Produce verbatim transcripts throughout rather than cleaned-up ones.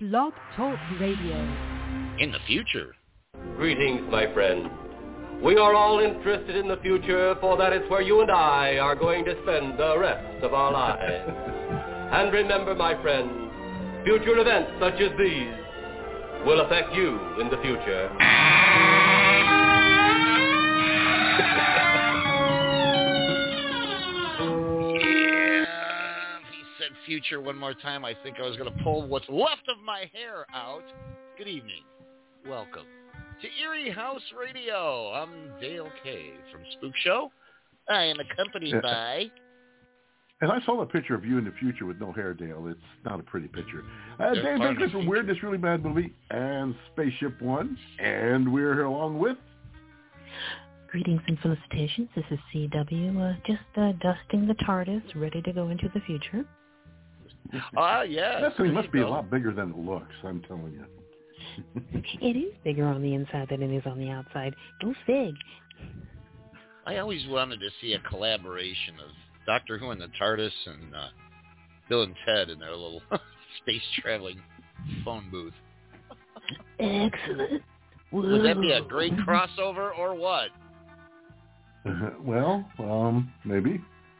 Blog Talk Radio. In the future. Greetings, my friends. We are all interested in the future, for that is where you and I are going to spend the rest of our lives. And remember, my friends, future events such as these will affect you in the future. Future one more time, I think I was going to pull what's left of my hair out. Good evening. Welcome to Eerie House Radio. I'm Dale K from Spook Show. I am accompanied by... And I saw a picture of you in the future with no hair, Dale. It's not a pretty picture. Uh, Dave Baker from Weirdness Really Bad Movie and Spaceship One. And we're here along with... Greetings and felicitations. This is C W, uh, just uh, dusting the TARDIS, ready to go into the future. Ah, uh, yeah. That thing must be go. a lot bigger than it looks, I'm telling you. It is bigger on the inside than it is on the outside. Go fig. I always wanted to see a collaboration of Doctor Who and the TARDIS and uh, Bill and Ted in their little space-traveling phone booth. Excellent. Would that be a great crossover or what? Uh, well, um, maybe.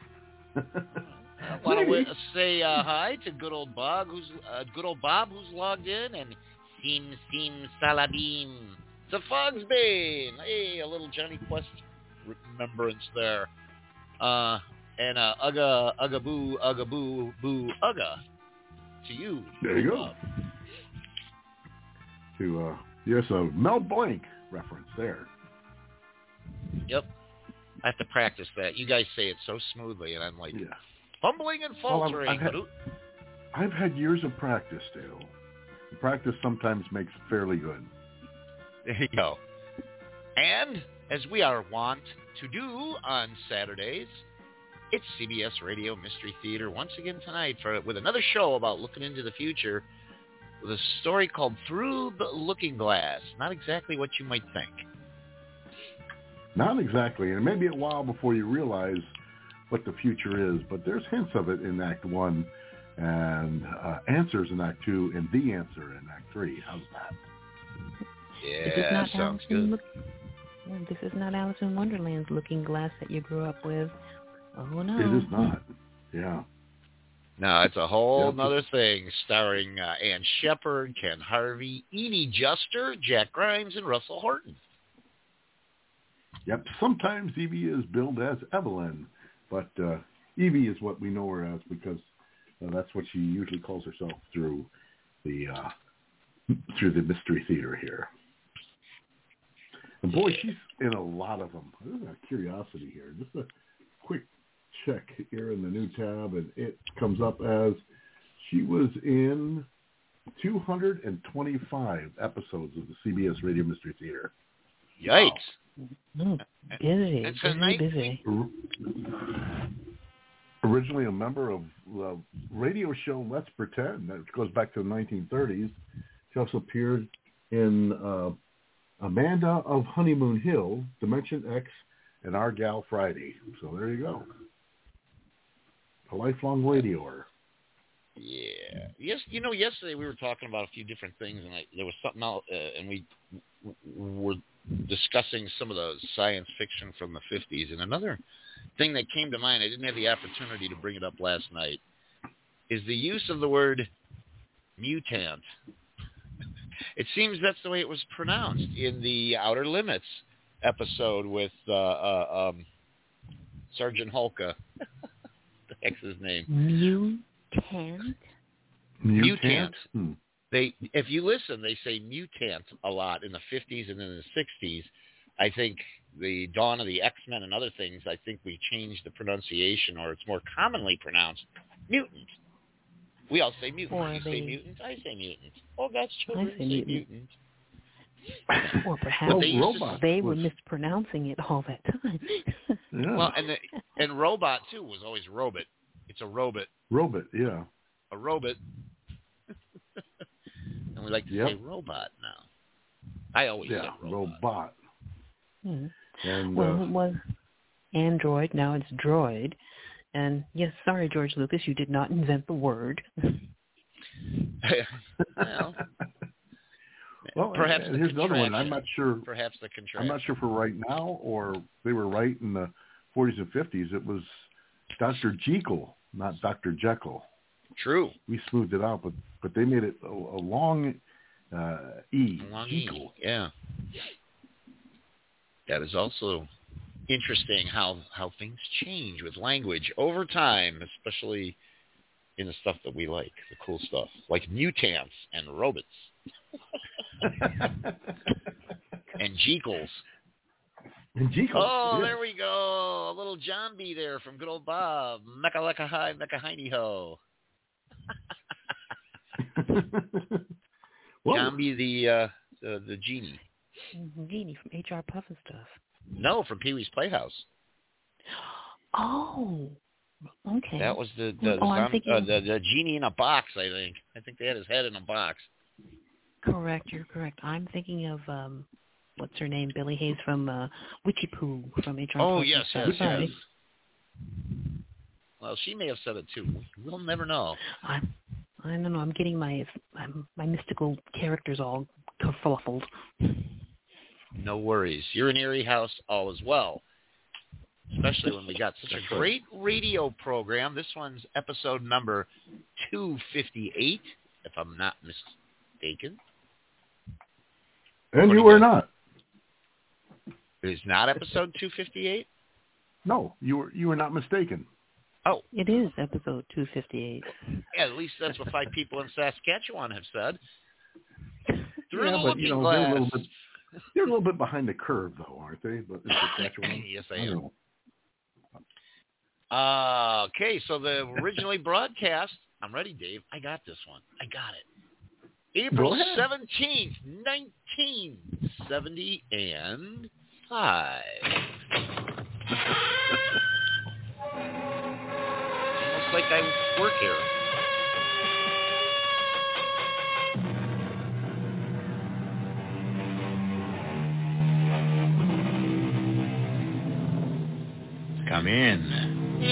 I want to say uh, hi to good old Bob, who's uh, good old Bob, who's logged in, and Sim Sim Salabim to Fogsbane. Hey, a little Johnny Quest remembrance there. Uh, and uh, Ugga Ugga Boo Ugga Boo Boo Ugga to you. There you go. Bob. To uh, yes, a Mel Blanc reference there. Yep, I have to practice that. You guys say it so smoothly, and I'm like. Yeah. Fumbling and faltering. Well, I've, I've, had, I've had years of practice, Dale. Practice sometimes makes fairly good. There you go. And, as we are wont to do on Saturdays, it's C B S Radio Mystery Theater once again tonight for with another show about looking into the future with a story called Through the Looking Glass. Not exactly what you might think. Not exactly. And it may be a while before you realize what the future is, but there's hints of it in Act One, and uh, answers in Act Two, and the answer in Act Three. How's that? Yeah, sounds good. Look, this is not Alice in Wonderland's Looking Glass that you grew up with. Oh no, it is not. Yeah. No, it's a whole yep. nother thing, starring uh, Ann Shepard, Ken Harvey, Edie Juster, Jack Grimes, and Russell Horton. Yep. Sometimes Evie is billed as Evelyn. But uh, Evie is what we know her as because uh, that's what she usually calls herself through the uh, through the Mystery Theater here. And boy, she's in a lot of them. This is a curiosity here. Just a quick check here in the new tab, and it comes up as she was in two hundred twenty-five episodes of the C B S Radio Mystery Theater. Yikes. Wow. Mm, busy, It's busy, nice. busy. Originally a member of the radio show Let's Pretend, that goes back to the nineteen thirties. She also appeared in uh, Amanda of Honeymoon Hill, Dimension X, and Our Gal Friday. So there you go. A lifelong radioer. Yeah. Yes. You know, yesterday we were talking about a few different things, and I, there was something else, uh, and we w- were discussing some of the science fiction from the fifties. And another thing that came to mind, I didn't have the opportunity to bring it up last night, is the use of the word mutant. It seems that's the way it was pronounced in the Outer Limits episode with uh, uh, um, Sergeant Hulka. The heck's his name? Mutant? Mutant. Hmm. They, if you listen, they say mutant a lot in the fifties and in the sixties. I think the dawn of the X-Men and other things, I think we changed the pronunciation, or it's more commonly pronounced mutant. We all say mutant. Or you they, say mutant, I say mutant. Oh, that's children I say say mutant. mutant. Or perhaps well, they, robot they was... were mispronouncing it all that time. Yeah. Well, and the, and robot, too, was always robot. It's a robot. Robot, yeah. A robot. And we like to yep. say robot now. I always yeah, say robot. robot. Hmm. And, well, uh, it was Android. Now it's Droid. And yes, sorry, George Lucas, you did not invent the word. well, well, perhaps and the here's another one. I'm contraction. not sure. Perhaps the contraction. I'm not sure for right now or they were right in the forties and fifties. It was Doctor Jekyll, not Doctor Jekyll. True. We smoothed it out, but but they made it a, a long uh, E. A long Jekyll. E. Yeah. That is also interesting how how things change with language over time, especially in the stuff that we like, the cool stuff, like mutants and robots. And Jekylls. And Jekylls. Oh, yes. there we go. A little John B there from good old Bob. Mecca lecca hi, mecca hiney ho. John B the, uh, the the genie. Genie from H R Puffin stuff. No, from Pee-wee's Playhouse. Oh, okay. That was the the, oh, the, I'm thinking... uh, the the genie in a box. I think. I think they had his head in a box. Correct. You're correct. I'm thinking of um, what's her name? Billy Hayes from uh, Witchy Poo from H R. Oh Puffin yes, stuff. yes, Sorry. yes. Well, she may have said it too. We'll never know. I, I don't know. I'm getting my I'm, my mystical characters all kerfuffled. No worries. You're in Erie House all as well. Especially when we got such a great radio program. This one's episode number two fifty-eight, if I'm not mistaken. And you were not. It is not episode two fifty-eight? No, you were you were not mistaken. Oh. It is episode two fifty-eight. Yeah, at least that's what five people in Saskatchewan have said. Through yeah, the but, looking you know, glass. They're a, little bit, they're a little bit behind the curve, though, aren't they? But in Saskatchewan. Yes, I I am. know. Uh, okay, so the originally broadcast, I'm ready, Dave. I got this one. I got it. April seventeenth, nineteen seventy and five. Almost like I work here. Come in.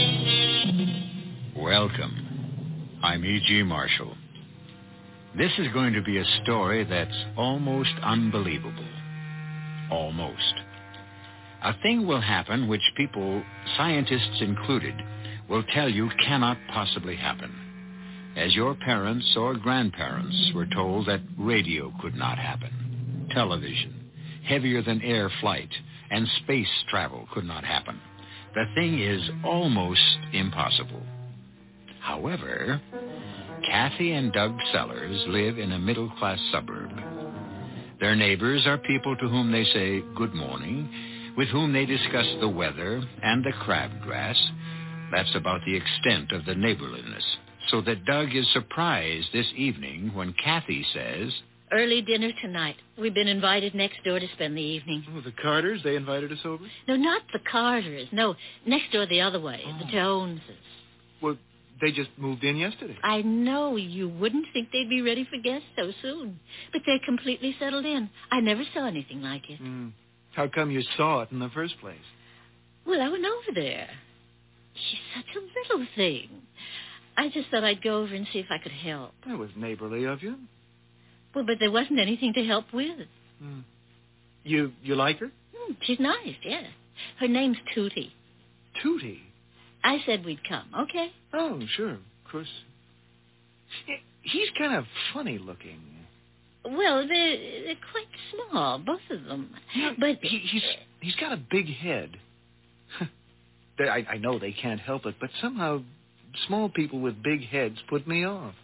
Welcome. I'm E G. Marshall. This is going to be a story that's almost unbelievable. Almost. A thing will happen which people, scientists included, will tell you cannot possibly happen. As your parents or grandparents were told that radio could not happen. Television, heavier than air flight, and space travel could not happen. The thing is almost impossible. However, Kathy and Doug Sellers live in a middle-class suburb. Their neighbors are people to whom they say good morning, with whom they discuss the weather and the crabgrass. That's about the extent of the neighborliness. So that Doug is surprised this evening when Kathy says, "Early dinner tonight. We've been invited next door to spend the evening." Oh, the Carters, they invited us over? No, not the Carters. No, next door the other way, Oh. the Joneses. Well, they just moved in yesterday. I know you wouldn't think they'd be ready for guests so soon, but they're completely settled in. I never saw anything like it. Mm. How come you saw it in the first place? Well, I went over there. She's such a little thing. I just thought I'd go over and see if I could help. That was neighborly of you. Well, but there wasn't anything to help with. Mm. You you like her? Hmm, she's nice, yeah. Her name's Tootie. Tootie? I said we'd come, okay? Oh, sure, of course. He's kind of funny looking. Well, they're, they're quite small, both of them. Yeah, but he, he's he's got a big head. I, I know they can't help it, but somehow small people with big heads put me off.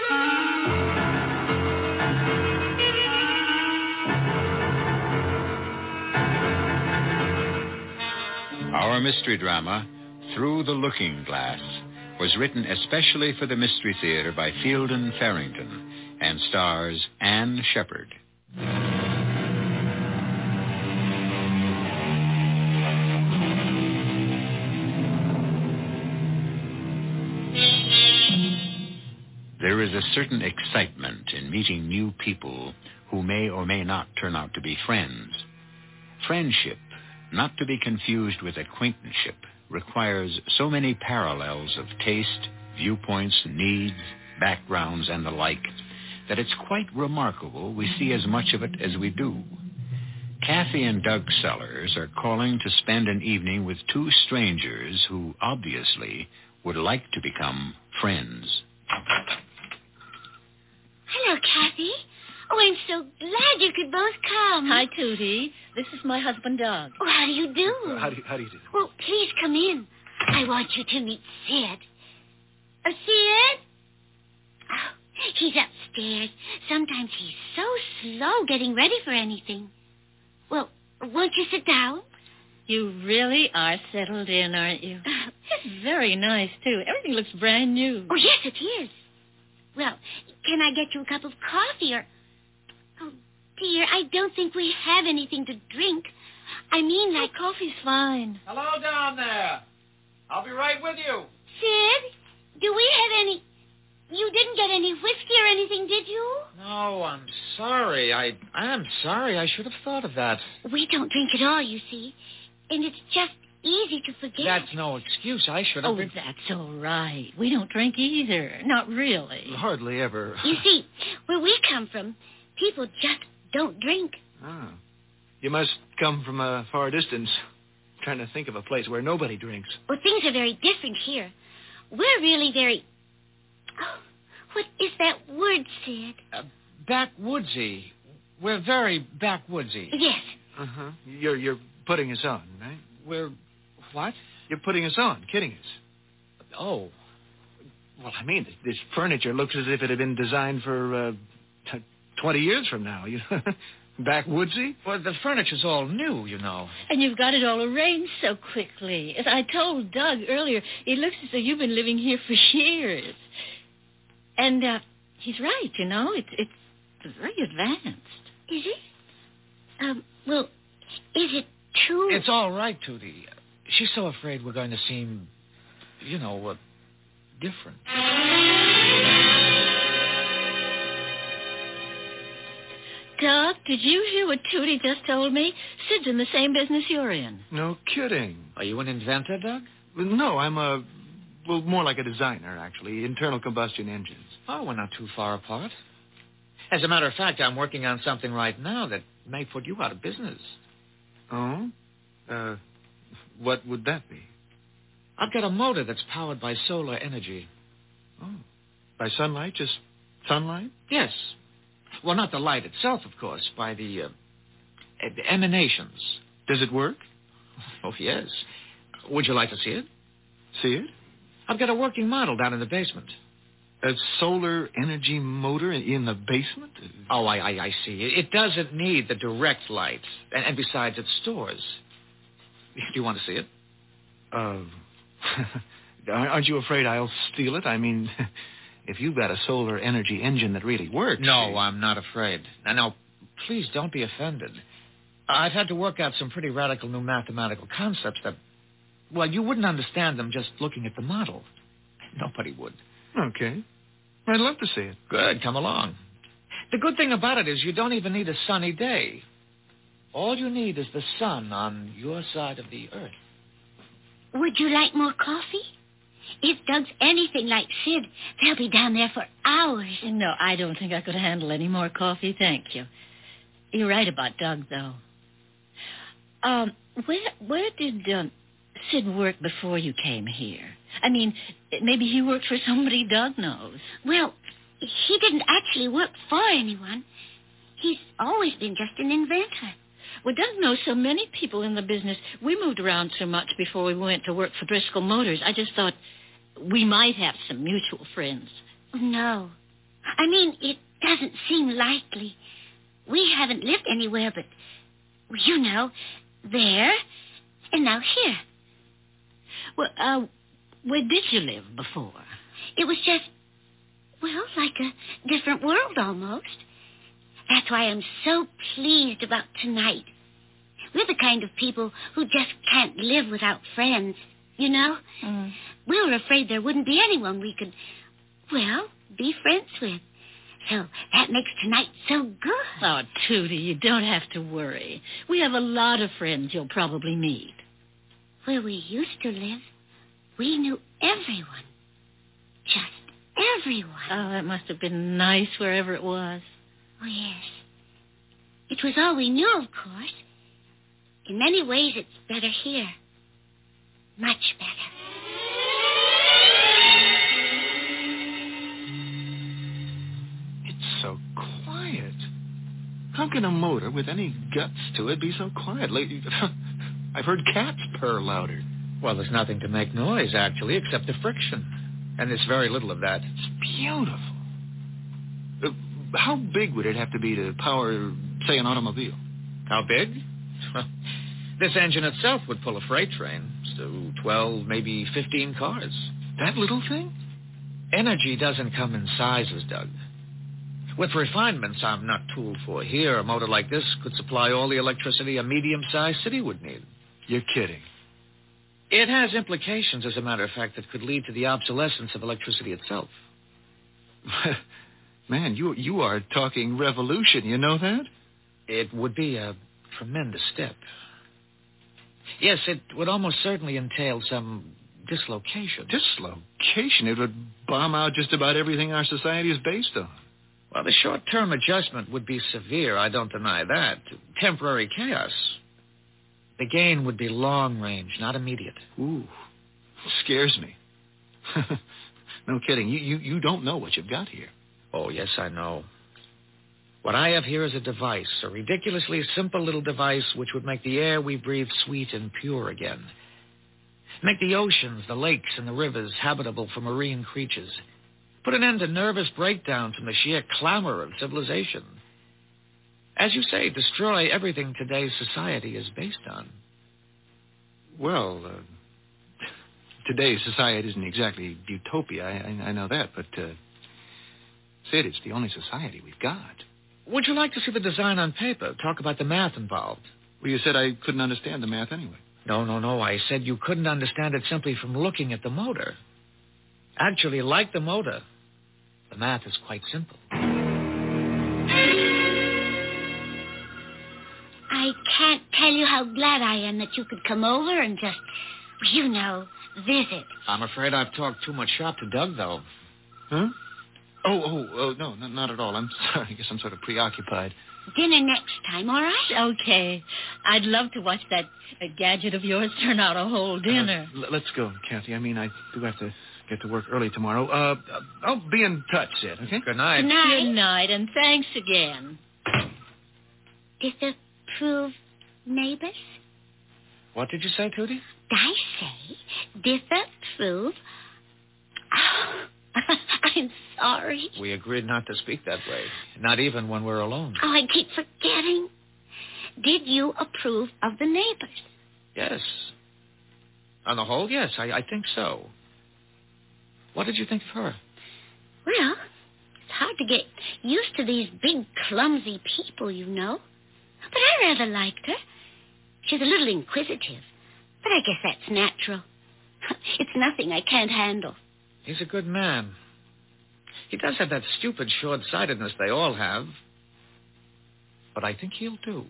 Our mystery drama, Through the Looking Glass, was written especially for the Mystery Theater by Fielden Farrington and stars Anne Shepard. There is a certain excitement in meeting new people who may or may not turn out to be friends. Friendship, not to be confused with acquaintanceship, requires so many parallels of taste, viewpoints, needs, backgrounds, and the like, that it's quite remarkable we see as much of it as we do. Kathy and Doug Sellers are calling to spend an evening with two strangers who obviously would like to become friends. Hello, Kathy. Oh, I'm so glad you could both come. Hi, Tootie. This is my husband, Doug. Oh, how do you do? Uh, how do you, how do you do? Well, please come in. I want you to meet Sid. Uh, Sid? Oh, he's upstairs. Sometimes he's so slow getting ready for anything. Well, won't you sit down? You really are settled in, aren't you? It's very nice, too. Everything looks brand new. Oh, yes, it is. Well, can I get you a cup of coffee or... Oh, dear, I don't think we have anything to drink. I mean, like... Oh, coffee's fine. Hello down there. I'll be right with you. Sid, do we have any... You didn't get any whiskey or anything, did you? No, I'm sorry. I I am sorry. I should have thought of that. We don't drink at all, you see. And it's just easy to forget. That's no excuse. I should have Oh, been... that's all right. We don't drink either. Not really. Hardly ever. You see, where we come from, people just don't drink. Oh. You must come from a far distance. I'm trying to think of a place where nobody drinks. Well, things are very different here. We're really very... Oh, what is that word, Sid? Uh, backwoodsy. We're very backwoodsy. Yes. Uh-huh. You're, you're putting us on, right? We're... What? You're putting us on, kidding us. Oh. Well, I mean, this furniture looks as if it had been designed for uh, t- twenty years from now. You know? Backwoodsy? Well, the furniture's all new, you know. And you've got it all arranged so quickly. As I told Doug earlier, it looks as though you've been living here for years. And uh, he's right, you know. It's it's very advanced. Is it? Um, well, is it too... It's all right, Tootie. She's so afraid we're going to seem, you know, uh, different. Doug, did you hear what Tootie just told me? Sid's in the same business you're in. No kidding. Are you an inventor, Doug? Well, no, I'm a... Well, more like a designer, actually. Internal combustion engines. Oh, we're not too far apart. As a matter of fact, I'm working on something right now that may put you out of business. Oh? Uh, what would that be? I've got a motor that's powered by solar energy. Oh. By sunlight? Just sunlight? Yes. Well, not the light itself, of course, by the, uh, the emanations. Does it work? Oh, yes. Would you like to see it? See it? I've got a working model down in the basement. A solar energy motor in the basement? Oh, I, I, I see. It doesn't need the direct light. And, and besides, it stores. Do you want to see it? Uh, aren't you afraid I'll steal it? I mean, if you've got a solar energy engine that really works... No, I'm not afraid. Now, now, please don't be offended. I've had to work out some pretty radical new mathematical concepts that... Well, you wouldn't understand them just looking at the model. Nobody would. Okay. I'd love to see it. Good. Come along. The good thing about it is you don't even need a sunny day. All you need is the sun on your side of the earth. Would you like more coffee? If Doug's anything like Sid, they'll be down there for hours. No, I don't think I could handle any more coffee, thank you. You're right about Doug, though. Um, where where did um, Sid work before you came here? I mean, maybe he worked for somebody Doug knows. Well, he didn't actually work for anyone. He's always been just an inventor. Well, Doug knows so many people in the business. We moved around so much before we went to work for Driscoll Motors. I just thought we might have some mutual friends. No. I mean, it doesn't seem likely. We haven't lived anywhere but, you know, there and now here. Well, uh, where did you live before? It was just, well, like a different world almost. That's why I'm so pleased about tonight. We're the kind of people who just can't live without friends, you know? Mm. We were afraid there wouldn't be anyone we could, well, be friends with. So that makes tonight so good. Oh, Tootie, you don't have to worry. We have a lot of friends you'll probably meet. Where we used to live, we knew everyone. Just everyone. Oh, that must have been nice wherever it was. Oh, yes. It was all we knew, of course. In many ways, it's better here. Much better. It's so quiet. How can a motor with any guts to it be so quiet? Like, I've heard cats purr louder. Well, there's nothing to make noise, actually, except the friction. And there's very little of that. It's beautiful. Uh, how big would it have to be to power, say, an automobile? How big? Well, this engine itself would pull a freight train. So twelve, maybe fifteen cars. That little thing? Energy doesn't come in sizes, Doug. With refinements I'm not tooled for here, a motor like this could supply all the electricity a medium-sized city would need. You're kidding. It has implications, as a matter of fact, that could lead to the obsolescence of electricity itself. Man, you you are talking revolution, you know that? It would be a tremendous step. Yes, it would almost certainly entail some dislocation. Dislocation? It would bomb out just about everything our society is based on. Well, the short-term adjustment would be severe, I don't deny that. Temporary chaos. The gain would be long-range, not immediate. Ooh, scares me. No kidding. You, you, you don't know what you've got here. Oh, yes, I know. What I have here is a device, a ridiculously simple little device which would make the air we breathe sweet and pure again. Make the oceans, the lakes, and the rivers habitable for marine creatures. Put an end to nervous breakdown from the sheer clamor of civilization. As you say, destroy everything today's society is based on. Well, uh, today's society isn't exactly utopia. I, I, I know that, but, uh, Sid, it's the only society we've got. Would you like to see the design on paper? Talk about the math involved. Well, you said I couldn't understand the math anyway. No, no, no. I said you couldn't understand it simply from looking at the motor. Actually, like the motor, the math is quite simple. I can't tell you how glad I am that you could come over and just, you know, visit. I'm afraid I've talked too much shop to Doug, though. Huh? Oh, oh, oh, no, no, not at all. I'm sorry. I guess I'm sort of preoccupied. Dinner next time, all right? Okay. I'd love to watch that uh, gadget of yours turn out a whole dinner. Uh, l- let's go, Kathy. I mean, I do have to get to work early tomorrow. Uh, I'll be in touch, Sid, okay? Good night. Good night. Good night, and thanks again. Disapprove neighbors? What did you say, Tootie? I say disapprove. Oh, I'm sorry. We agreed not to speak that way, not even when we're alone. Oh, I keep forgetting. Did you approve of the neighbors? Yes. On the whole, yes, I, I think so. What did you think of her? Well, it's hard to get used to these big, clumsy people, you know. But I rather liked her. She's a little inquisitive, but I guess that's natural. It's nothing I can't handle. He's a good man. He does have that stupid short-sightedness they all have. But I think he'll do.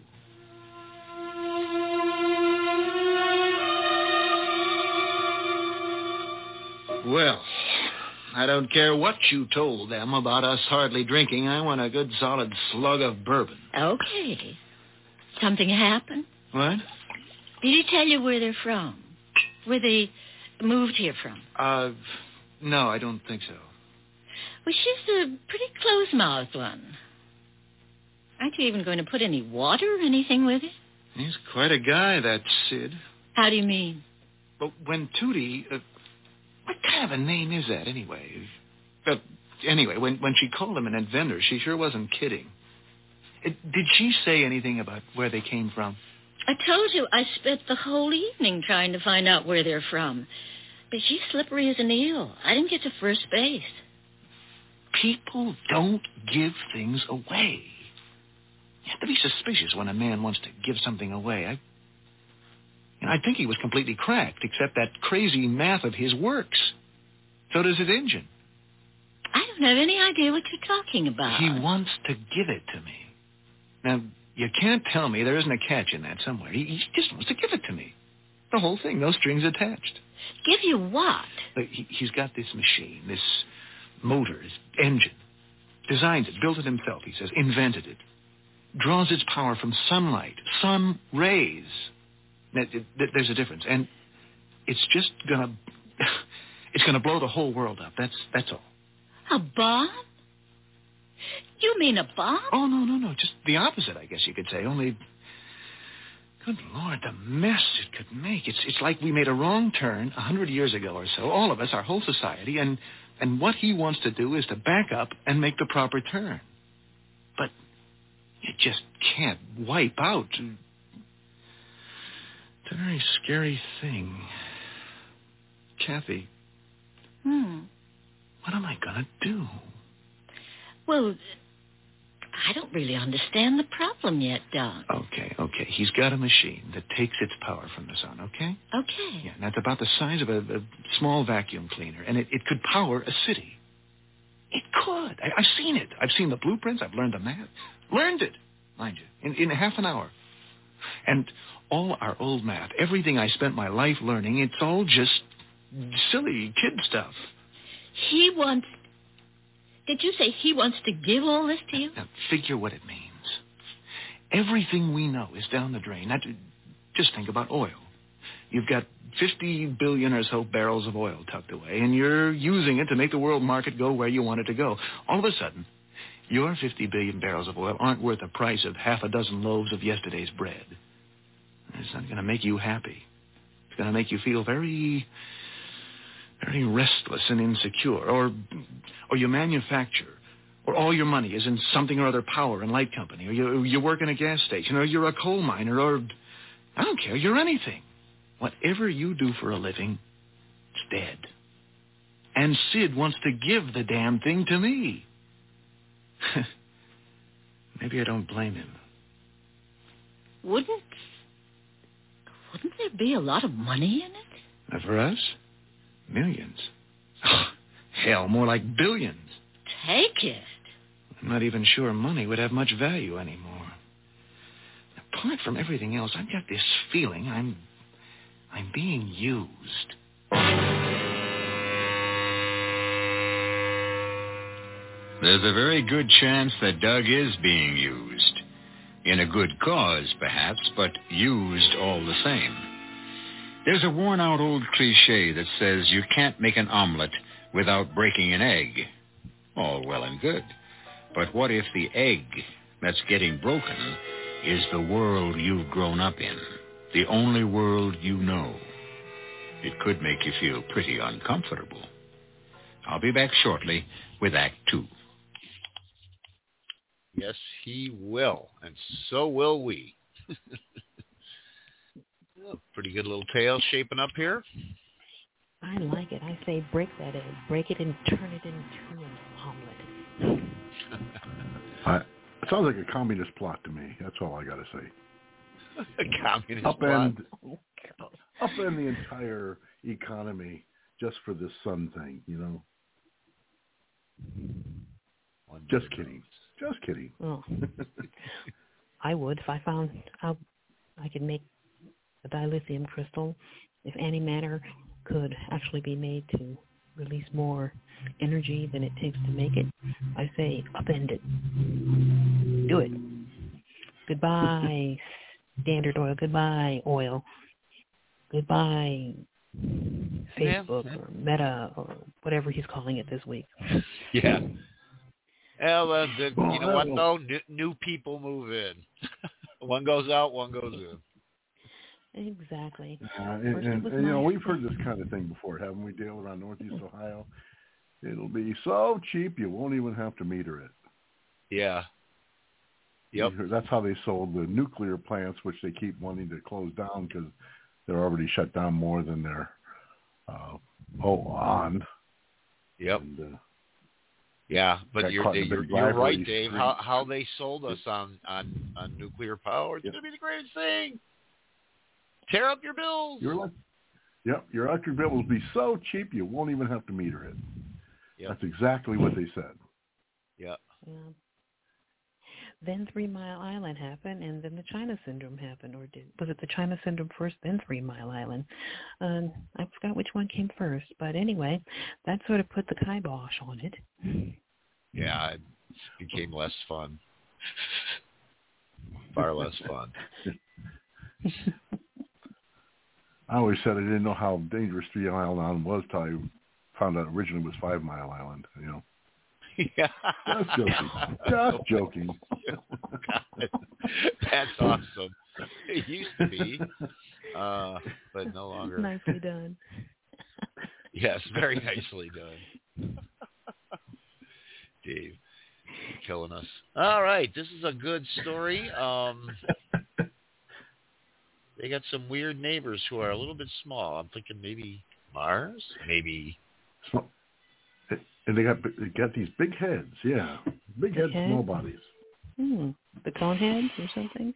Well, I don't care what you told them about us hardly drinking. I want a good solid slug of bourbon. Okay. Something happened? What? Did he tell you where they're from? Where they moved here from? Uh, no, I don't think so. Well, she's a pretty close-mouthed one. Aren't you even going to put any water or anything with it? He's quite a guy, that Sid. How do you mean? But when Tootie... Uh, what kind of a name is that, anyway? But anyway, when, when she called him an inventor, she sure wasn't kidding. It, did she say anything about where they came from? I told you I spent the whole evening trying to find out where they're from. But she's slippery as an eel. I didn't get to first base. People don't give things away. You have to be suspicious when a man wants to give something away. I, you know, I think he was completely cracked, except that crazy math of his works. So does his engine. I don't have any idea what you're talking about. He wants to give it to me. Now, you can't tell me there isn't a catch in that somewhere. He, he just wants to give it to me. The whole thing, no strings attached. Give you what? Look, he, he's got this machine, this motors, engine. Designed it, built it himself, he says, invented it. Draws its power from sunlight, sun rays. Now, th- th- there's a difference, and it's just gonna, it's gonna blow the whole world up. That's that's all. A bomb? You mean a bomb? Oh, no, no, no, just the opposite, I guess you could say. Only, good Lord, the mess it could make. It's it's like we made a wrong turn a hundred years ago or so, all of us, our whole society, and and what he wants to do is to back up and make the proper turn. But you just can't wipe out. It's a very scary thing. Kathy. Hmm. What am I going to do? Well, I don't really understand the problem yet, Doc. Okay, okay. He's got a machine that takes its power from the sun, okay? Okay. Yeah, and that's about the size of a, a small vacuum cleaner, and it, it could power a city. It could. I, I've seen it. I've seen the blueprints. I've learned the math. Learned it, mind you, in, in half an hour. And all our old math, everything I spent my life learning, it's all just silly kid stuff. He wants... Did you say he wants to give all this to you? Now, figure what it means. Everything we know is down the drain. Now, just think about oil. You've got fifty billion or so barrels of oil tucked away, and you're using it to make the world market go where you want it to go. All of a sudden, your fifty billion barrels of oil aren't worth the price of half a dozen loaves of yesterday's bread. It's not going to make you happy. It's going to make you feel very... very restless and insecure, or or you manufacture, or all your money is in something or other power and light company, or you, you work in a gas station, or you're a coal miner, or I don't care, you're anything. Whatever you do for a living, it's dead. And Sid wants to give the damn thing to me. Maybe I don't blame him. Wouldn't, wouldn't there be a lot of money in it? Now for us? Millions. Oh, hell, more like billions. Take it. I'm not even sure money would have much value anymore. Apart from everything else, I've got this feeling I'm... I'm being used. There's a very good chance that Doug is being used. In a good cause, perhaps, but used all the same. There's a worn-out old cliche that says you can't make an omelet without breaking an egg. All well and good. But what if the egg that's getting broken is the world you've grown up in, the only world you know? It could make you feel pretty uncomfortable. I'll be back shortly with Act Two. Yes, he will, and so will we. Pretty good little tale shaping up here. I like it. I say break that egg. Break it and turn it into an omelet. I, it sounds like a communist plot to me. That's all I got to say. A communist upend, plot. Upend the entire economy just for this sun thing, you know? One just kidding. Just kidding. Oh. I would if I found out I could make a dilithium crystal, if antimatter could actually be made to release more energy than it takes to make it, I say upend it. Do it. Goodbye, Standard Oil. Goodbye, oil. Goodbye, Facebook yeah. or Meta or whatever he's calling it this week. Yeah. Well, uh, the, you know what, though? New, new people move in. One goes out, one goes in. Exactly. Uh, and, and, and you know, we've heard this kind of thing before, haven't we, Dale, around Northeast Ohio? It'll be so cheap you won't even have to meter it. Yeah. Yep. That's how they sold the nuclear plants, which they keep wanting to close down because they're already shut down more than they're uh, oh, on. Yep. And, uh, yeah, but you're, you're, you're right, Dave. How, how they sold us on, on, on nuclear power, it's yep. going to be the greatest thing. Tear up your bills. Your elect- yep, your electric bill will be so cheap you won't even have to meter it. Yep. That's exactly what they said. Yep. Yeah. then Three Mile Island happened, and then the China Syndrome happened. Or did, was it the China Syndrome first, then Three Mile Island? Um, I forgot which one came first. But anyway, that sort of put the kibosh on it. Yeah, it became less fun. Far less fun. I always said I didn't know how dangerous Three Mile Island was till I found out originally it was Five Mile Island, you know. Yeah. Just joking. Just joking. Oh, God. That's awesome. It used to be, uh, but no longer. Nicely done. Yes, very nicely done. Dave, killing us. All right, this is a good story. Um, they got some weird neighbors who are a little bit small. I'm thinking maybe Mars, maybe. And they got they got these big heads, yeah, big heads, head? small bodies. Hmm. The cone heads or something?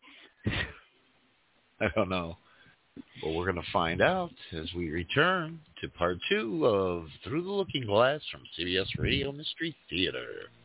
I don't know. Well, we're going to find out as we return to part two of Through the Looking Glass from C B S Radio Mystery Theater.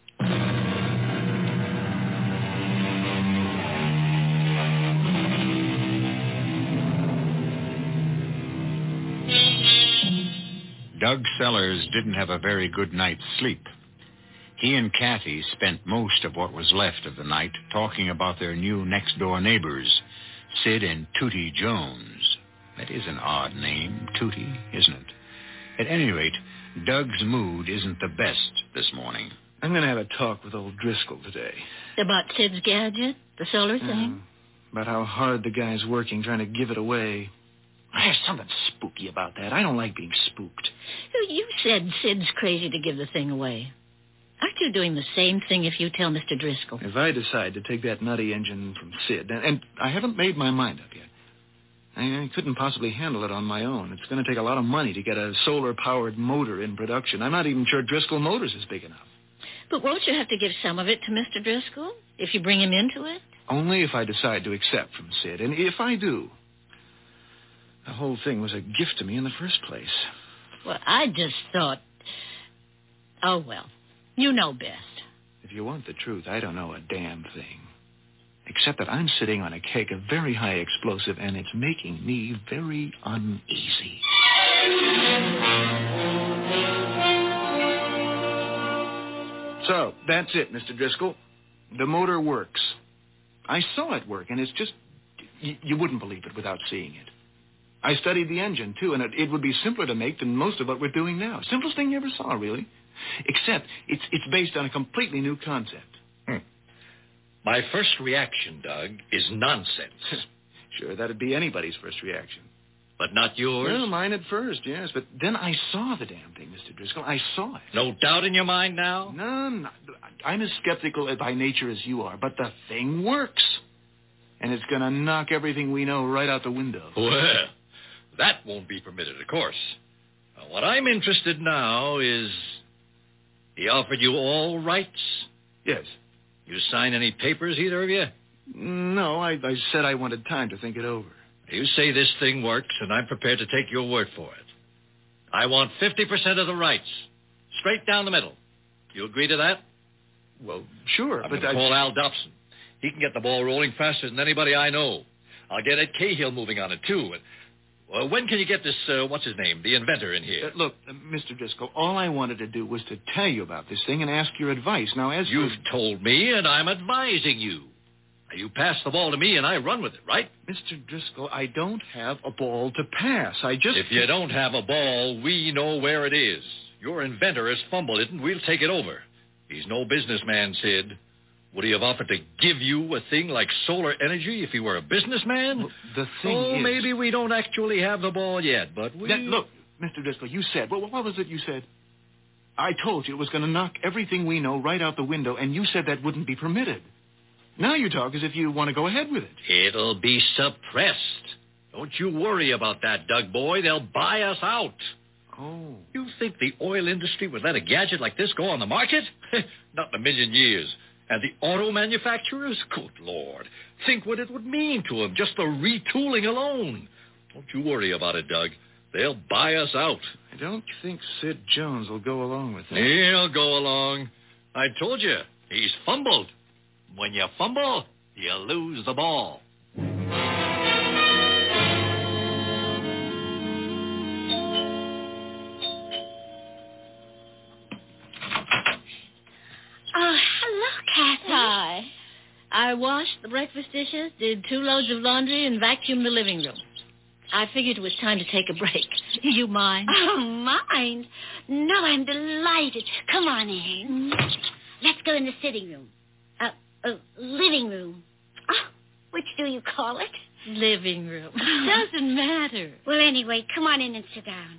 Doug Sellers didn't have a very good night's sleep. He and Kathy spent most of what was left of the night talking about their new next-door neighbors, Sid and Tootie Jones. That is an odd name, Tootie, isn't it? At any rate, Doug's mood isn't the best this morning. I'm going to have a talk with old Driscoll today. About Sid's gadget, the solar Yeah, thing? about how hard the guy's working trying to give it away. There's something spooky about that. I don't like being spooked. You said Sid's crazy to give the thing away. Aren't you doing the same thing if you tell Mister Driscoll? If I decide to take that nutty engine from Sid, and, and I haven't made my mind up yet. I, I couldn't possibly handle it on my own. It's going to take a lot of money to get a solar-powered motor in production. I'm not even sure Driscoll Motors is big enough. But won't you have to give some of it to Mister Driscoll if you bring him into it? Only if I decide to accept from Sid. And if I do, the whole thing was a gift to me in the first place. Well, I just thought... Oh, well, you know best. If you want the truth, I don't know a damn thing. Except that I'm sitting on a cake of very high explosive, and it's making me very uneasy. So, that's it, Mister Driscoll. The motor works. I saw it work, and it's just... Y- you wouldn't believe it without seeing it. I studied the engine, too, and it, it would be simpler to make than most of what we're doing now. Simplest thing you ever saw, really. Except it's it's based on a completely new concept. Hmm. My first reaction, Doug, is nonsense. Sure, that'd be anybody's first reaction. But not yours? Well, mine at first, yes. But then I saw the damn thing, Mister Driscoll. I saw it. No doubt in your mind now? No, no. I'm as skeptical by nature as you are, but the thing works. And it's going to knock everything we know right out the window. Well, that won't be permitted, of course. Now, what I'm interested now is... He offered you all rights? Yes. You sign any papers, either of you? No, I, I said I wanted time to think it over. You say this thing works, and I'm prepared to take your word for it. I want fifty percent of the rights, straight down the middle. You agree to that? Well, sure, I'm but going to I... call Al Dobson. He can get the ball rolling faster than anybody I know. I'll get Ed Cahill moving on it, too. And, well, when can you get this, uh, what's his name, the inventor in here? Uh, look, uh, Mister Driscoll, all I wanted to do was to tell you about this thing and ask your advice. Now, as You've for... told me, and I'm advising you. Now, you pass the ball to me, and I run with it, right? Mister Driscoll, I don't have a ball to pass. I just... If you don't have a ball, we know where it is. Your inventor has fumbled it, and we'll take it over. He's no businessman, Sid. Would he have offered to give you a thing like solar energy if he were a businessman? Well, the thing oh, is... maybe we don't actually have the ball yet, but we... That, look, Mister Driscoll, you said... Well, what was it you said? I told you it was going to knock everything we know right out the window, and you said that wouldn't be permitted. Now you talk as if you want to go ahead with it. It'll be suppressed. Don't you worry about that, Doug boy. They'll buy us out. Oh. You think the oil industry would let a gadget like this go on the market? Not in a million years. And the auto manufacturers? Good Lord. Think what it would mean to them, just the retooling alone. Don't you worry about it, Doug. They'll buy us out. I don't think Sid Jones will go along with that. He'll go along. I told you, he's fumbled. When you fumble, you lose the ball. Oh, hello, Kathy. Hi. I washed the breakfast dishes, did two loads of laundry, and vacuumed the living room. I figured it was time to take a break. You mind? Oh, mind? No, I'm delighted. Come on in. Let's go in the sitting room. Uh, uh living room. Oh, which do you call it? Living room. Doesn't matter. Well, anyway, come on in and sit down.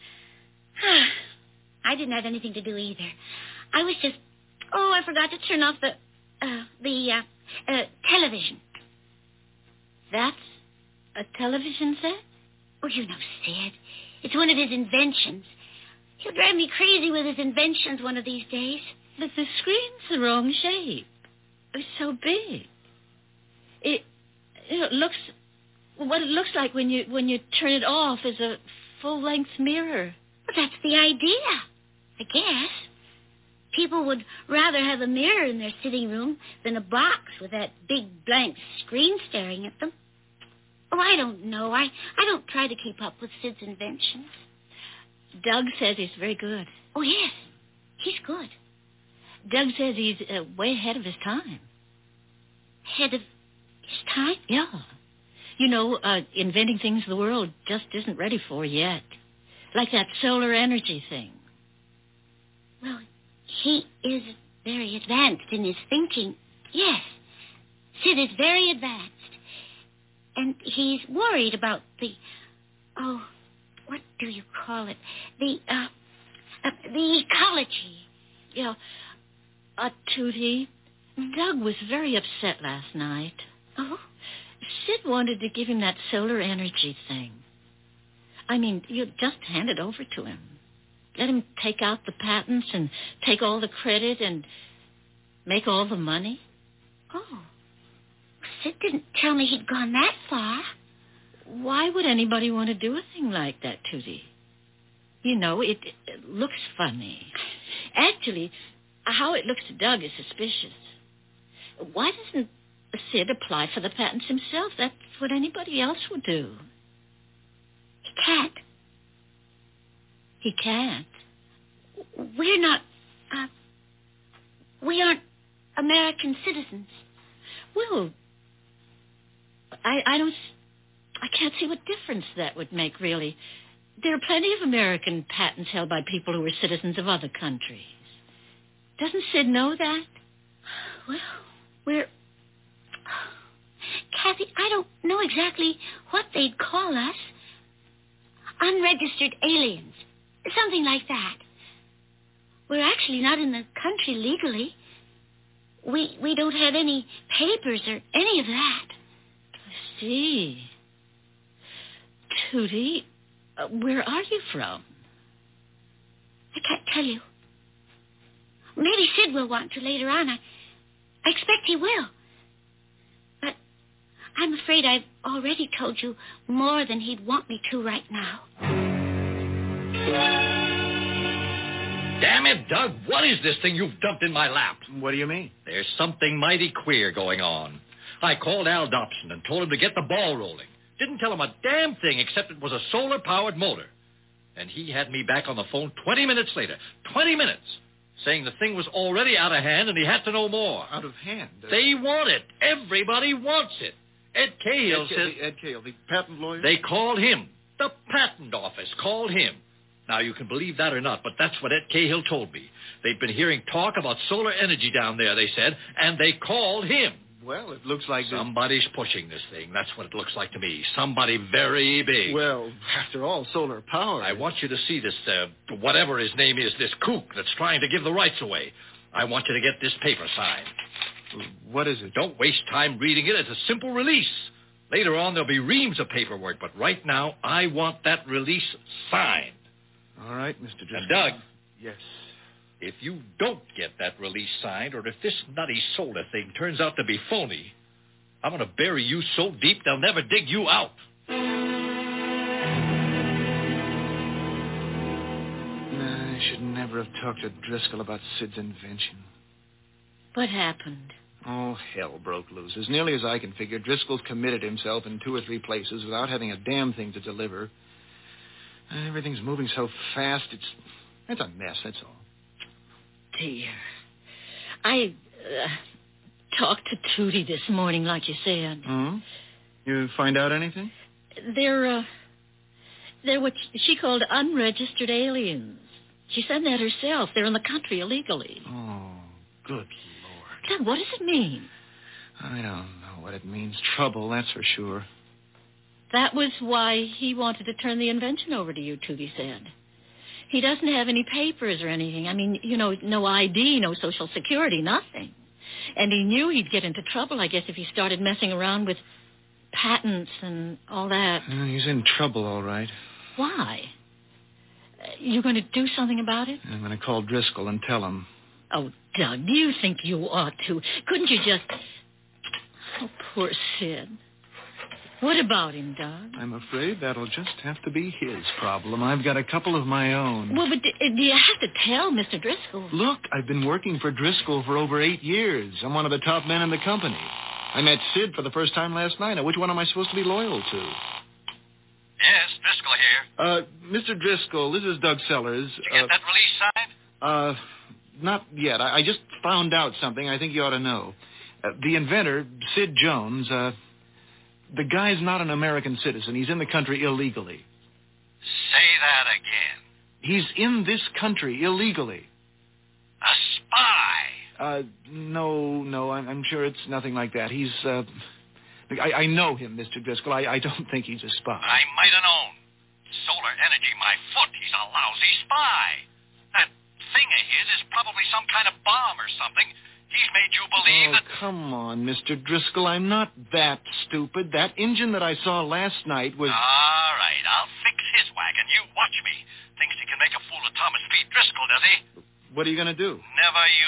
I didn't have anything to do either. I was just... Oh, I forgot to turn off the... Uh, the, uh, uh, television. That's a television set? Oh, you know Sid. It's one of his inventions. He'll drive me crazy with his inventions one of these days. But the screen's the wrong shape. It's so big. It, it looks... What it looks like when you when you turn it off is a full-length mirror. Well, that's the idea, I guess. People would rather have a mirror in their sitting room than a box with that big blank screen staring at them. Oh, I don't know. I, I don't try to keep up with Sid's inventions. Doug says he's very good. Oh, yes. He's good. Doug says he's uh, way ahead of his time. Ahead of his time? Yeah. You know, uh, inventing things the world just isn't ready for yet. Like that solar energy thing. Well, he is very advanced in his thinking. Yes. Sid is very advanced. And he's worried about the, oh, what do you call it? The, uh, uh the ecology. Yeah. Uh, Tootie, Doug was very upset last night. Oh? Sid wanted to give him that solar energy thing. I mean, you just hand it over to him. Let him take out the patents and take all the credit and make all the money. Oh. Sid didn't tell me he'd gone that far. Why would anybody want to do a thing like that, Tootie? You know, it, it looks funny. Actually, how it looks to Doug is suspicious. Why doesn't Sid apply for the patents himself? That's what anybody else would do. He can't. He can't. We're not, uh, we aren't American citizens. Well, I, I don't, I can't see what difference that would make, really. There are plenty of American patents held by people who are citizens of other countries. Doesn't Sid know that? Well, we're... Kathy, I don't know exactly what they'd call us. Unregistered aliens. Something like that. We're actually not in the country legally. We we don't have any papers or any of that. I see. Tootie, uh, where are you from? I can't tell you. Maybe Sid will want to later on. I, I expect he will. But I'm afraid I've already told you more than he'd want me to right now. Damn it, Doug, what is this thing you've dumped in my lap? What do you mean? There's something mighty queer going on. I called Al Dobson and told him to get the ball rolling. Didn't tell him a damn thing except it was a solar-powered motor. And he had me back on the phone twenty minutes later. twenty minutes. Saying the thing was already out of hand and he had to know more. Out of hand? Uh... They want it. Everybody wants it. Ed Cahill Ed, says... Ed Cahill, the patent lawyer? They called him. The patent office called him. Now, you can believe that or not, but that's what Ed Cahill told me. They'd been hearing talk about solar energy down there, they said, and they called him. Well, it looks like... Somebody's pushing this thing. That's what it looks like to me. Somebody very big. Well, after all, solar power... I want you to see this, uh, whatever his name is, this kook that's trying to give the rights away. I want you to get this paper signed. What is it? Don't waste time reading it. It's a simple release. Later on, there'll be reams of paperwork, but right now, I want that release signed. All right, Mister Driscoll. Now, Doug. Yes? If you don't get that release signed, or if this nutty solar thing turns out to be phony, I'm going to bury you so deep they'll never dig you out. I should never have talked to Driscoll about Sid's invention. What happened? Oh, hell broke loose. As nearly as I can figure, Driscoll's committed himself in two or three places without having a damn thing to deliver. Everything's moving so fast, it's it's a mess, that's all. Dear. I uh, talked to Tootie this morning, like you said. Hmm? You find out anything? They're, uh, they're what she called unregistered aliens. She said that herself. They're in the country illegally. Oh, good Lord. Doug, what does it mean? I don't know what it means. Trouble, that's for sure. That was why he wanted to turn the invention over to you, Tootie said. He doesn't have any papers or anything. I mean, you know, no I D, no Social Security, nothing. And he knew he'd get into trouble, I guess, if he started messing around with patents and all that. Uh, he's in trouble, all right. Why? Uh, you're going to do something about it? I'm going to call Driscoll and tell him. Oh, Doug, you think you ought to. Couldn't you just... Oh, poor Sid. What about him, Doug? I'm afraid that'll just have to be his problem. I've got a couple of my own. Well, but do, do you have to tell Mister Driscoll? Look, I've been working for Driscoll for over eight years. I'm one of the top men in the company. I met Sid for the first time last night. Now, which one am I supposed to be loyal to? Yes, Driscoll here. Uh, Mister Driscoll, this is Doug Sellers. Did you get uh, that release signed? Uh, not yet. I, I just found out something I think you ought to know. Uh, the inventor, Sid Jones, uh, the guy's not an American citizen. He's in the country illegally. Say that again. He's in this country illegally. A spy? Uh, no, no, I'm, I'm sure it's nothing like that. He's, uh, I, I know him, Mister Driscoll. I, I don't think he's a spy. I might have known. Solar energy, my foot. He's a lousy spy. That thing of his is probably some kind of bomb or something. He's made you believe oh, that... come on, Mister Driscoll. I'm not that stupid. That engine that I saw last night was... All right, I'll fix his wagon. You watch me. Thinks he can make a fool of Thomas P. Driscoll, does he? What are you going to do? Never you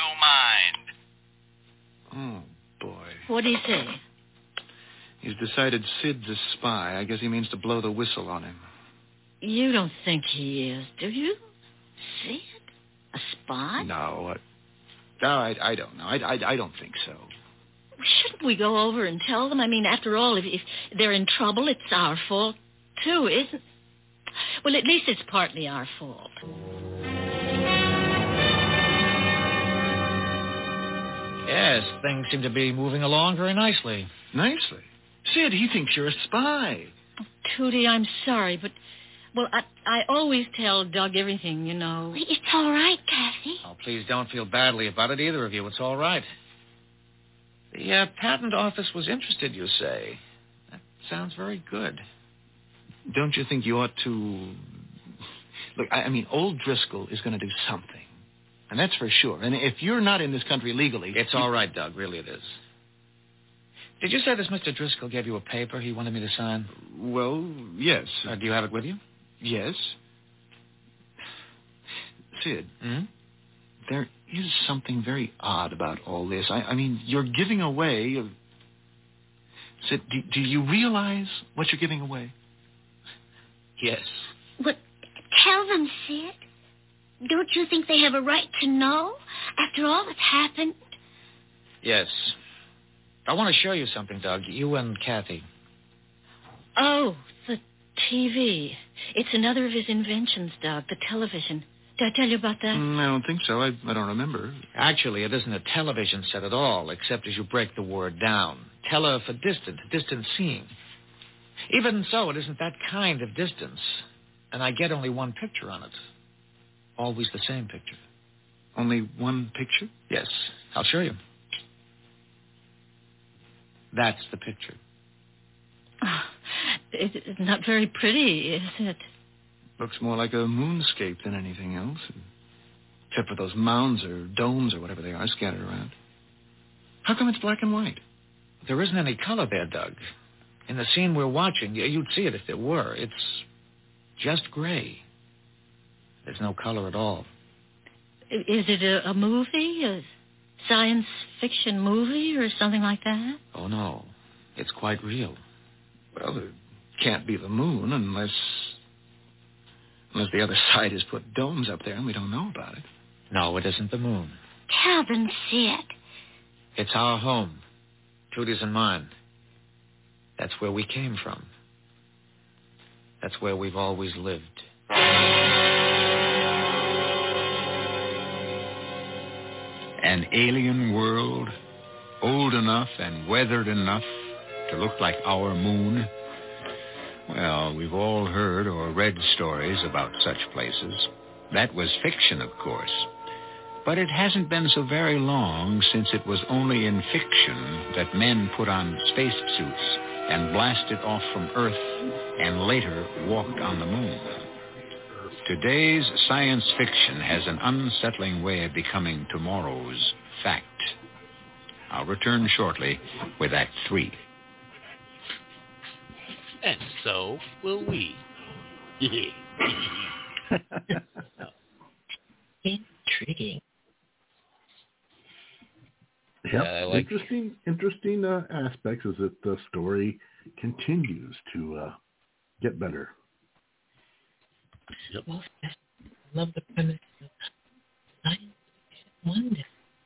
mind. Oh, boy. What do you say? He's decided Sid's a spy. I guess he means to blow the whistle on him. You don't think he is, do you? Sid? A spy? No, I, no, I, I don't know. I, I, I don't think so. Shouldn't we go over and tell them? I mean, after all, if, if they're in trouble, it's our fault, too, isn't... Well, at least it's partly our fault. Yes, things seem to be moving along very nicely. Nicely? Sid, he thinks you're a spy. Oh, Tootie, I'm sorry, but... Well, I, I always tell Doug everything, you know. It's all right, Kathy. Oh, please don't feel badly about it, either of you. It's all right. The uh, patent office was interested, you say. That sounds very good. Don't you think you ought to... Look, I, I mean, old Driscoll is going to do something. And that's for sure. And if you're not in this country legally... It's all right, Doug. Really it is. Did you say this Mister Driscoll gave you a paper he wanted me to sign? Well, yes. Uh, do you have it with you? Yes. Sid, hmm? there is something very odd about all this. I, I mean, you're giving away... A... Sid, do, do you realize what you're giving away? Yes. But tell them, Sid. Don't you think they have a right to know after all that's happened? Yes. I want to show you something, Doug. You and Kathy. Oh, the T V. It's another of his inventions, Doug, the television. Did I tell you about that? Mm, I don't think so. I, I don't remember. Actually, it isn't a television set at all, except as you break the word down. Tele for distant, distant seeing. Even so, it isn't that kind of distance. And I get only one picture on it. Always the same picture. Only one picture? Yes. I'll show you. That's the picture. Oh, it's not very pretty, is it? Looks more like a moonscape than anything else. Except for those mounds or domes or whatever they are scattered around. How come it's black and white? There isn't any color there, Doug. In the scene we're watching, you'd see it if there were. It's just gray. There's no color at all. Is it a, a movie? A science fiction movie or something like that? Oh, no. It's quite real. Well, it can't be the moon unless... Unless the other side has put domes up there and we don't know about it. No, it isn't the moon. Tell them, Sid. It's our home, Trudy's and mine. That's where we came from. That's where we've always lived. An alien world, old enough and weathered enough to look like our moon? Well, we've all heard or read stories about such places. That was fiction, of course. But it hasn't been so very long since it was only in fiction that men put on spacesuits and blasted off from Earth and later walked on the moon. Today's science fiction has an unsettling way of becoming tomorrow's fact. I'll return shortly with Act Three. And so will we. Intriguing. Yep. Uh, like, interesting, interesting uh, aspects is that the story continues to uh, get better. Yep. Well, I love the premise of science wonder.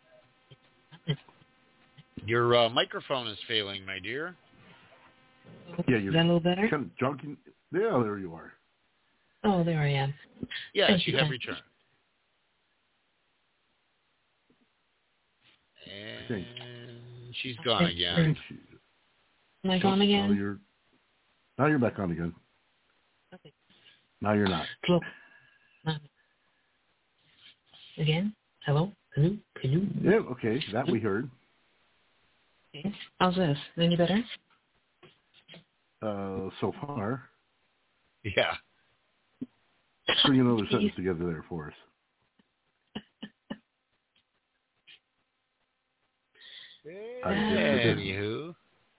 Your uh, microphone is failing, my dear. Yeah, you're Is that a little better? kind of jogging. Yeah, there you are. Oh, there I am. Yes, Thank you you, have Ben. returned. And she's gone Okay. again. Am I gone Now again? you're, now you're back on again. Okay. Now you're not. Look. Um, again? Hello? Hello? Hello? Yeah, okay, that we heard. Okay. How's this? Any better? Uh, so far. Yeah. String another sentence together there for us. Anywho.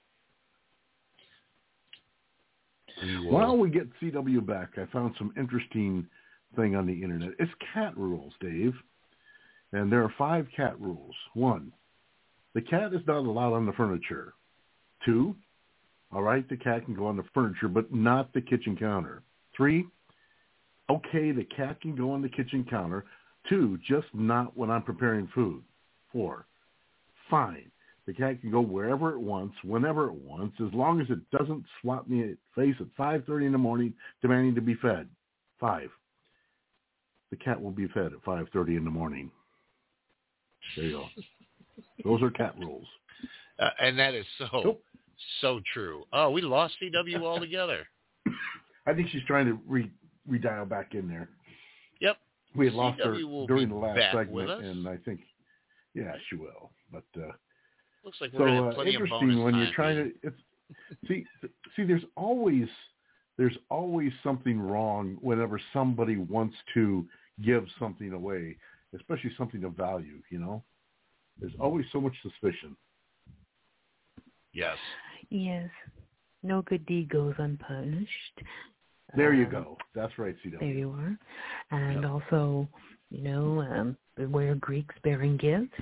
While we get C W back, I found some interesting thing on the internet. It's cat rules, Dave. And there are five cat rules. One, the cat is not allowed on the furniture. Two, all right, the cat can go on the furniture, but not the kitchen counter. Three, okay, the cat can go on the kitchen counter. Two, just not when I'm preparing food. Four, fine. The cat can go wherever it wants, whenever it wants, as long as it doesn't swat me in the face at five thirty in the morning demanding to be fed. Five, the cat will be fed at five thirty in the morning. There you go. Those are cat rules. Uh, and that is so, Nope. so true. Oh, we lost C W altogether. I think she's trying to re redial back in there. Yep. We had lost her C W will during be the last back with segment, us. and I think, yeah, she will. But uh, looks like we're so going to uh, have plenty of interesting bonus when time. you're trying to. It's, see, see, there's always there's always something wrong whenever somebody wants to give something away, especially something of value. You know, there's always so much suspicion. Yes. Yes. No good deed goes unpunished. There you Um, go. That's right, C W. There you are. And Yep. also, you know, um, beware Greeks bearing gifts.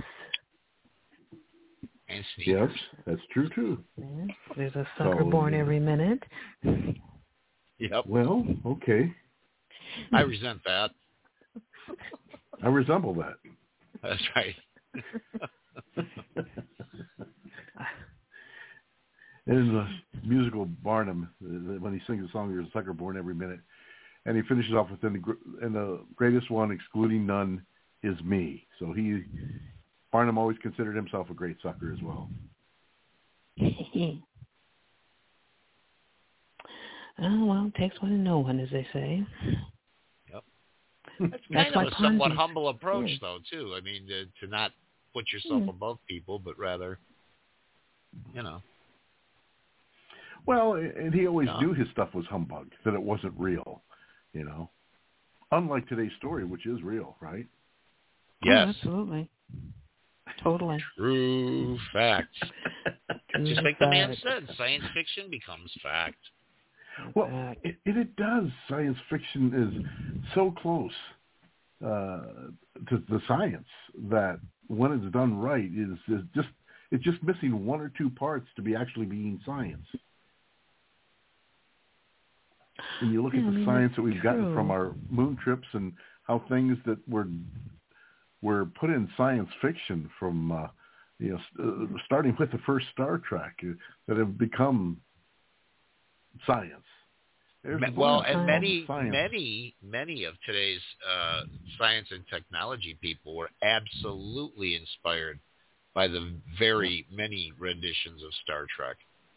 And Yes, sneakers. that's true too. Yeah. There's a sucker So, born yeah. every minute. Yep. Well, okay. I resent that. I resemble that. That's right. In the musical Barnum, when he sings the song, "There's a sucker born every minute," and he finishes off with, "And the, gr- and the greatest one, excluding none, is me." So he, Barnum, always considered himself a great sucker as well. Oh, well, it takes one to know one, as they say. Yep. That's kind That's of why a somewhat Ponzi- humble approach, yeah. though, too. I mean, to, to not put yourself Hmm. above people, but rather, you know. Well, and he always No. knew his stuff was humbug, that it wasn't real, you know. Unlike today's story, which is real, right? Yes. Oh, absolutely. Totally. True facts. True Just like the man facts. said, science fiction becomes fact. Well, Fact. it, it, it does. Science fiction is so close uh, to the science that when it's done right, is is just it's just missing one or two parts to be actually being science. When you look Yeah, at I the mean, science it's that we've gotten true. from our moon trips and how things that were were put in science fiction from uh, you know, uh, starting with the first Star Trek uh, that have become science. There's well, one and many, science. many, many of today's uh, science and technology people were absolutely inspired by the very many renditions of Star Trek.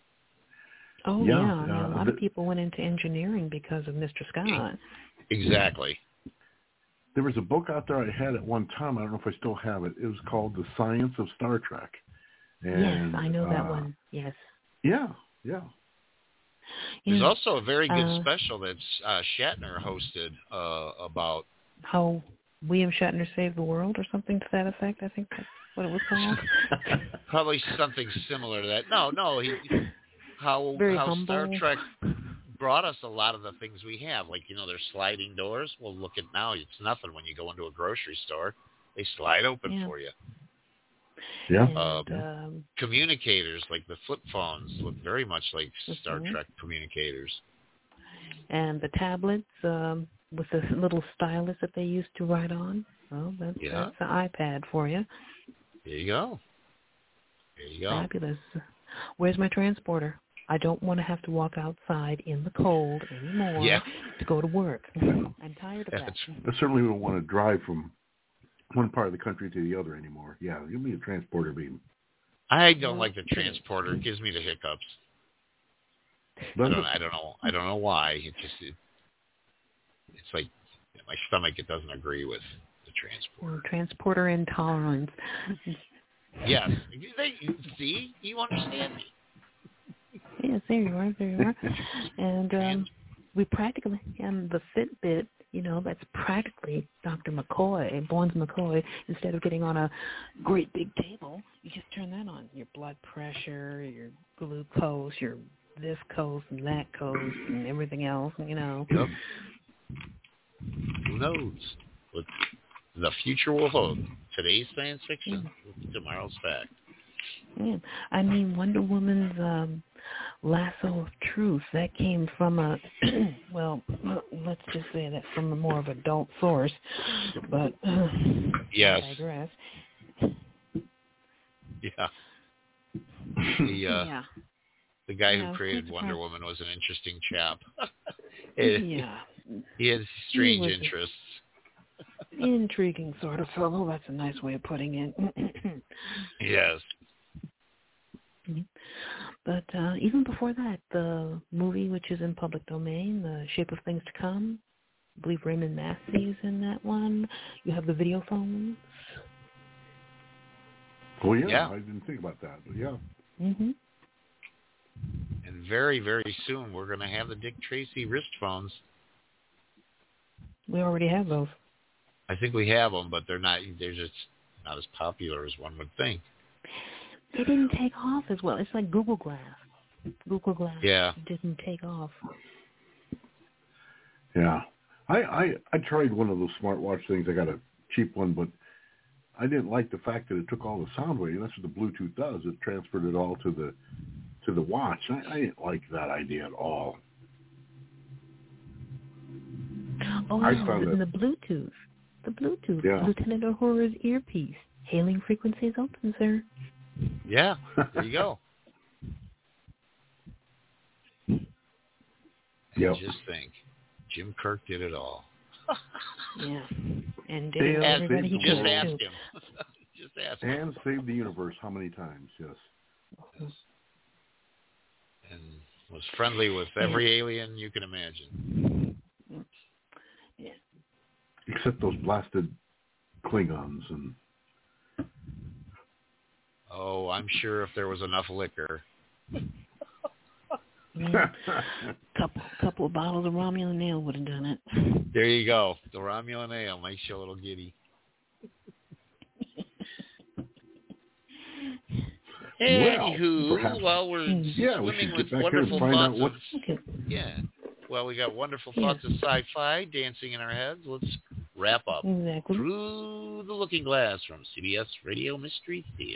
Oh, Yeah, yeah. I mean, uh, a lot the, of people went into engineering because of Mister Scott. Exactly. There was a book out there I had at one time. I don't know if I still have it. It was called The Science of Star Trek. And, yes, I know that uh, one. Yes. Yeah, yeah. There's Yeah. also a very good uh, special that uh, Shatner hosted uh, about how William Shatner saved the world or something to that effect. I think that's what it was called. probably something similar to that. No, no, he, how Very how humble. Star Trek brought us a lot of the things we have. Like, you know, there's sliding doors. Well, look at now. It's nothing when you go into a grocery store. They slide open Yeah. for you. Yeah. And, Um, um, communicators, like the flip phones, look very much like Star Mhm. Trek communicators. and the tablets um, with the little stylus that they used to write on. Well, that's, Yeah. that's an iPad for you. There you go. There you go. Fabulous. Where's my transporter? I don't want to have to walk outside in the cold anymore Yeah. to go to work. I'm tired of that. I certainly don't want to drive from one part of the country to the other anymore. Yeah, give me a transporter beam. I don't like the transporter. It gives me the hiccups. I Does don't, it? I don't know. I don't know why. It just it, it's like my stomach. It doesn't agree with the transporter. Oh, transporter intolerance. Yes. They, see, you understand me. Yes, there you are. There you are. And um, we practically, and the Fitbit, you know, that's practically Doctor McCoy, Bones McCoy. Instead of getting on a great big table, you just turn that on. Your blood pressure, your glucose, your this coast and that coast and everything else, you know. Yep. Who knows what the future will hold? Today's science fiction, tomorrow's fact. Yeah. I mean, Wonder Woman's um, lasso of truth, that came from a, well, let's just say that from a more of adult source, but uh, yes. I digress. Yeah. The, uh, yeah. the guy yeah, who created quite Wonder surprised. Woman was an interesting chap. it, yeah. He has strange He interests. Intriguing sort of fellow. That's a nice way of putting it. Yes. But uh, even before that, the movie, which is in public domain, The Shape of Things to Come, I believe Raymond Massey is in that one. You have the video phones. Oh, yeah, Yeah. I didn't think about that, but yeah. Mm-hmm. And very, very soon, we're going to have the Dick Tracy wrist phones. We already have those. I think we have them, but they're not. They're just not as popular as one would think. They didn't take off as well. It's like Google Glass. Google Glass Yeah. didn't take off. Yeah. I, I, I tried one of those smartwatch things. I got a cheap one, but I didn't like the fact that it took all the sound away. And that's what the Bluetooth does. It transferred it all to the to the watch. I, I didn't like that idea at all. Oh, I no, found and that- the Bluetooth. The Bluetooth. Yeah. Lieutenant Uhura's earpiece. Hailing frequencies open, sir. Yeah, there you go. Yep. Just think, Jim Kirk did it all. Yeah. And did it Yeah, everybody he Just could, ask too. him. Just ask him. And saved the universe how many times, yes. And was friendly with every alien you can imagine. Yeah. Except those blasted Klingons. And Oh, I'm sure if there was enough liquor. Yeah. couple couple of bottles of Romulan ale would have done it. There you go. The Romulan ale makes you a little giddy. Anywho, perhaps. while we're Yeah, we swimming should with get back here and wonderful find out thoughts what- of, yeah, well, we got wonderful Yeah. thoughts of sci-fi dancing in our heads. Let's wrap up Exactly. Through the Looking Glass from C B S Radio Mystery Theater.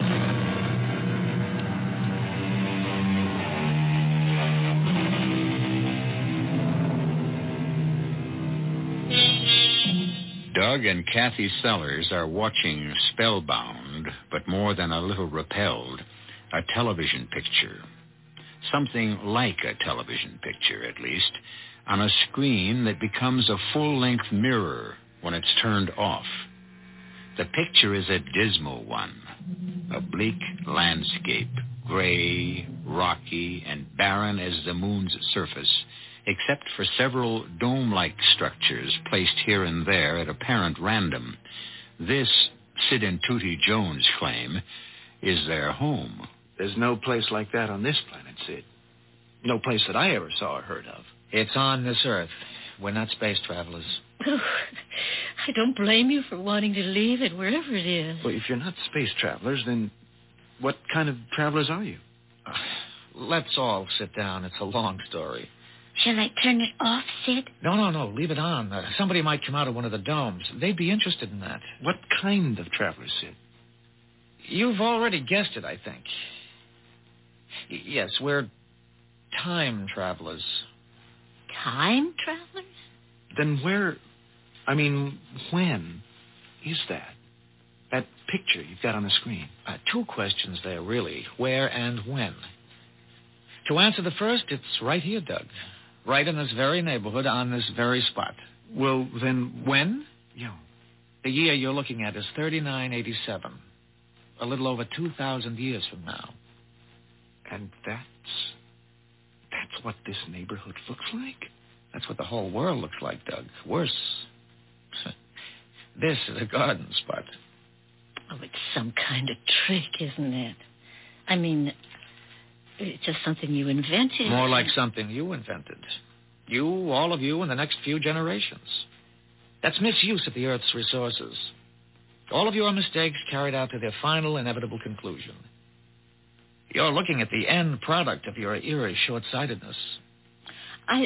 Doug and Kathy Sellers are watching spellbound found, but more than a little repelled, a television picture. Something like a television picture, at least, on a screen that becomes a full-length mirror when it's turned off. The picture is a dismal one, a bleak landscape, gray, rocky, and barren as the moon's surface, except for several dome-like structures placed here and there at apparent random. This, Sid and Tootie Jones claim, is their home. There's no place like that on this planet, Sid. No place that I ever saw or heard of. It's on this Earth. We're not space travelers. Oh, I don't blame you for wanting to leave it, wherever it is. Well, if you're not space travelers, then what kind of travelers are you? Uh, let's all sit down. It's a long story. Shall I turn it off, Sid? No, no, no. Leave it on. Uh, somebody might come out of one of the domes. They'd be interested in that. What kind of travelers, Sid? You've already guessed it, I think. Y- yes, we're time travelers. Time travelers? Then where, I mean, when is that? That picture you've got on the screen. Uh, two questions there, really. Where and when? To answer the first, it's right here, Doug. Right in this very neighborhood, on this very spot. Well, then... When? Yeah. The year you're looking at is thirty-nine eighty-seven. A little over two thousand years from now. And that's... That's what this neighborhood looks like? That's what the whole world looks like, Doug. Worse. This is a garden spot. Oh, it's some kind of trick, isn't it? I mean, it's just something you invented. More like something you invented. You, all of you, in the next few generations. That's misuse of the Earth's resources. All of your mistakes carried out to their final, inevitable conclusion. You're looking at the end product of your eerie short-sightedness. I...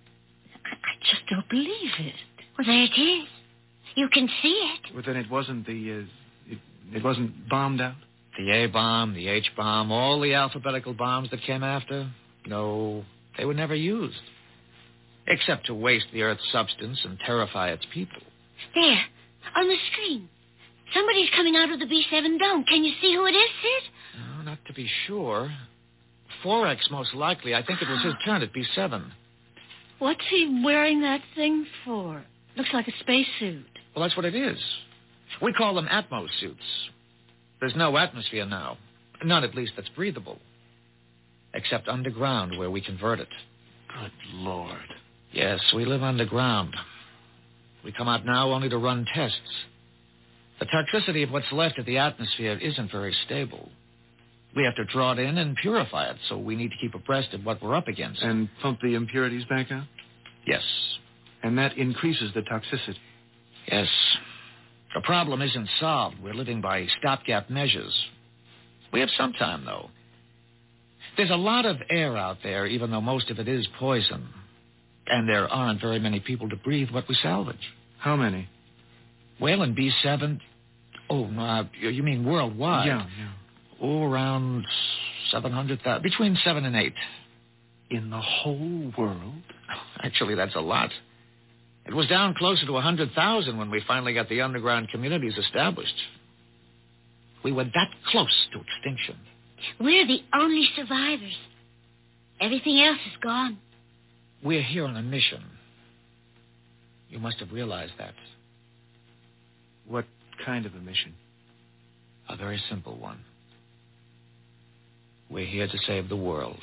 I just don't believe it. Well, there it is. You can see it. Well, then it wasn't the... Uh, it, it wasn't bombed out? The A-bomb, the H-bomb, all the alphabetical bombs that came after? No, they were never used. Except to waste the Earth's substance and terrify its people. There, on the screen. Somebody's coming out of the B seven dome. Can you see who it is, Sid? No, not to be sure. Forex, most likely. I think it was his turn at B seven. What's he wearing that thing for? Looks like a spacesuit. Well, that's what it is. We call them Atmos suits. There's no atmosphere now. None, at least, that's breathable. Except underground, where we convert it. Good Lord. Yes, we live underground. We come out now only to run tests. The toxicity of what's left of the atmosphere isn't very stable. We have to draw it in and purify it, so we need to keep abreast of what we're up against. And pump the impurities back out? Yes. And that increases the toxicity? Yes. The problem isn't solved. We're living by stopgap measures. We have some time, though. There's a lot of air out there, even though most of it is poison. And there aren't very many people to breathe what we salvage. How many? Well, in B seven... Oh, no, uh, you mean worldwide? Yeah, yeah. Oh, around seven hundred thousand. Between seven and eight. In the whole world? Actually, that's a lot. It was down closer to one hundred thousand when we finally got the underground communities established. We were that close to extinction. We're the only survivors. Everything else is gone. We're here on a mission. You must have realized that. What kind of a mission? A very simple one. We're here to save the world.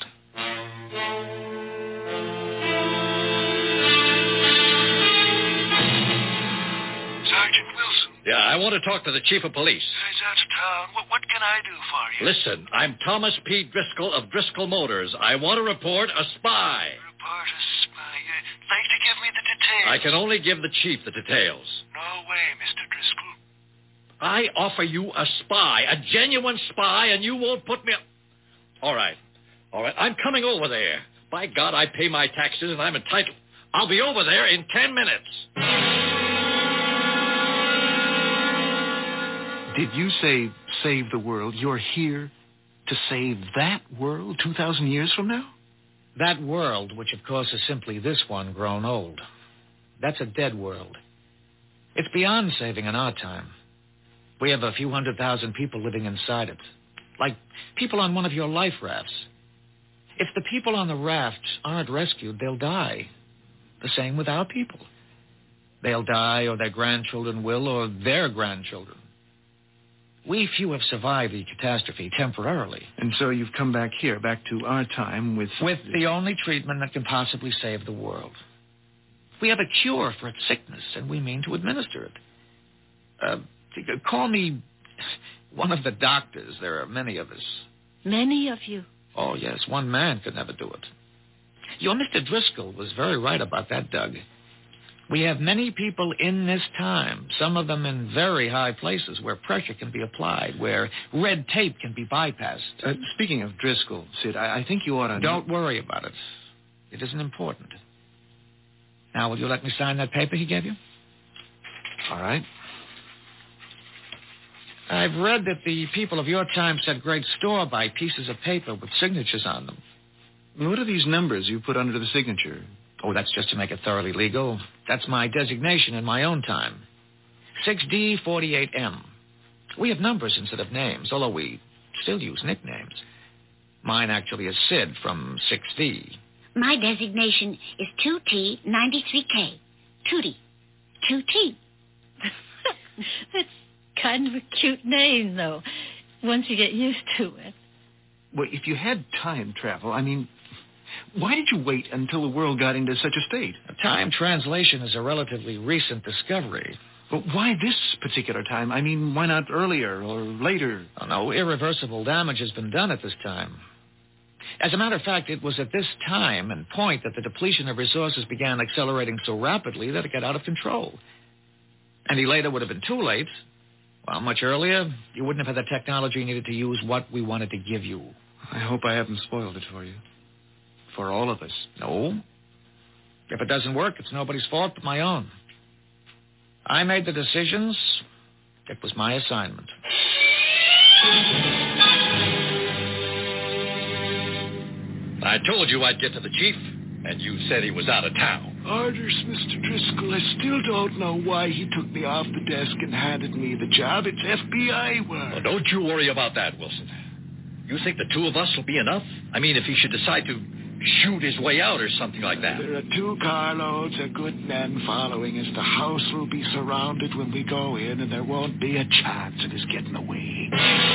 Sergeant Wilson. Yeah, I want to talk to the chief of police. He's out of town. What, what can I do for you? Listen, I'm Thomas P. Driscoll of Driscoll Motors. I want to report a spy. Report a spy. You'd like to give me the details? I can only give the chief the details. No way, Mister Driscoll. I offer you a spy, a genuine spy, and you won't put me... All right. All right. I'm coming over there. By God, I pay my taxes, and I'm entitled. I'll be over there in ten minutes. Did you say save the world? You're here to save that world two thousand years from now? That world, which of course is simply this one grown old. That's a dead world. It's beyond saving in our time. We have a few hundred thousand people living inside it, like people on one of your life rafts. If the people on the raft aren't rescued, they'll die. The same with our people. They'll die, or their grandchildren will, or their grandchildren. We few have survived the catastrophe temporarily. And so you've come back here, back to our time with... With the only treatment that can possibly save the world. We have a cure for its sickness, and we mean to administer it. Uh, call me one of the doctors. There are many of us. Many of you? Oh, yes. One man could never do it. Your Mister Driscoll was very right about that, Doug. We have many people in this time, some of them in very high places where pressure can be applied, where red tape can be bypassed. Uh, speaking of Driscoll, Sid, I, I think you ought to... Don't worry about it. It isn't important. Now, will you let me sign that paper he gave you? All right. I've read that the people of your time set great store by pieces of paper with signatures on them. What are these numbers you put under the signature? Oh, that's just to make it thoroughly legal. That's my designation in my own time. six D forty-eight M. We have numbers instead of names, although we still use nicknames. Mine actually is Sid from six D. My designation is two T ninety-three K. Tootie. two T. That's kind of a cute name, though, once you get used to it. Well, if you had time travel, I mean... Why did you wait until the world got into such a state? Time translation is a relatively recent discovery. But why this particular time? I mean, why not earlier or later? Oh, no, irreversible damage has been done at this time. As a matter of fact, it was at this time and point that the depletion of resources began accelerating so rapidly that it got out of control. Any later would have been too late. Well, much earlier, you wouldn't have had the technology needed to use what we wanted to give you. I hope I haven't spoiled it for you. For all of us. No. If it doesn't work, it's nobody's fault but my own. I made the decisions. It was my assignment. I told you I'd get to the chief, and you said he was out of town. Orders, Mister Driscoll. I still don't know why he took me off the desk and handed me the job. It's F B I work. Well, don't you worry about that, Wilson. You think the two of us will be enough? I mean, if he should decide to shoot his way out or something like that. There are two carloads of good men following us. The house will be surrounded when we go in, and there won't be a chance of us getting away.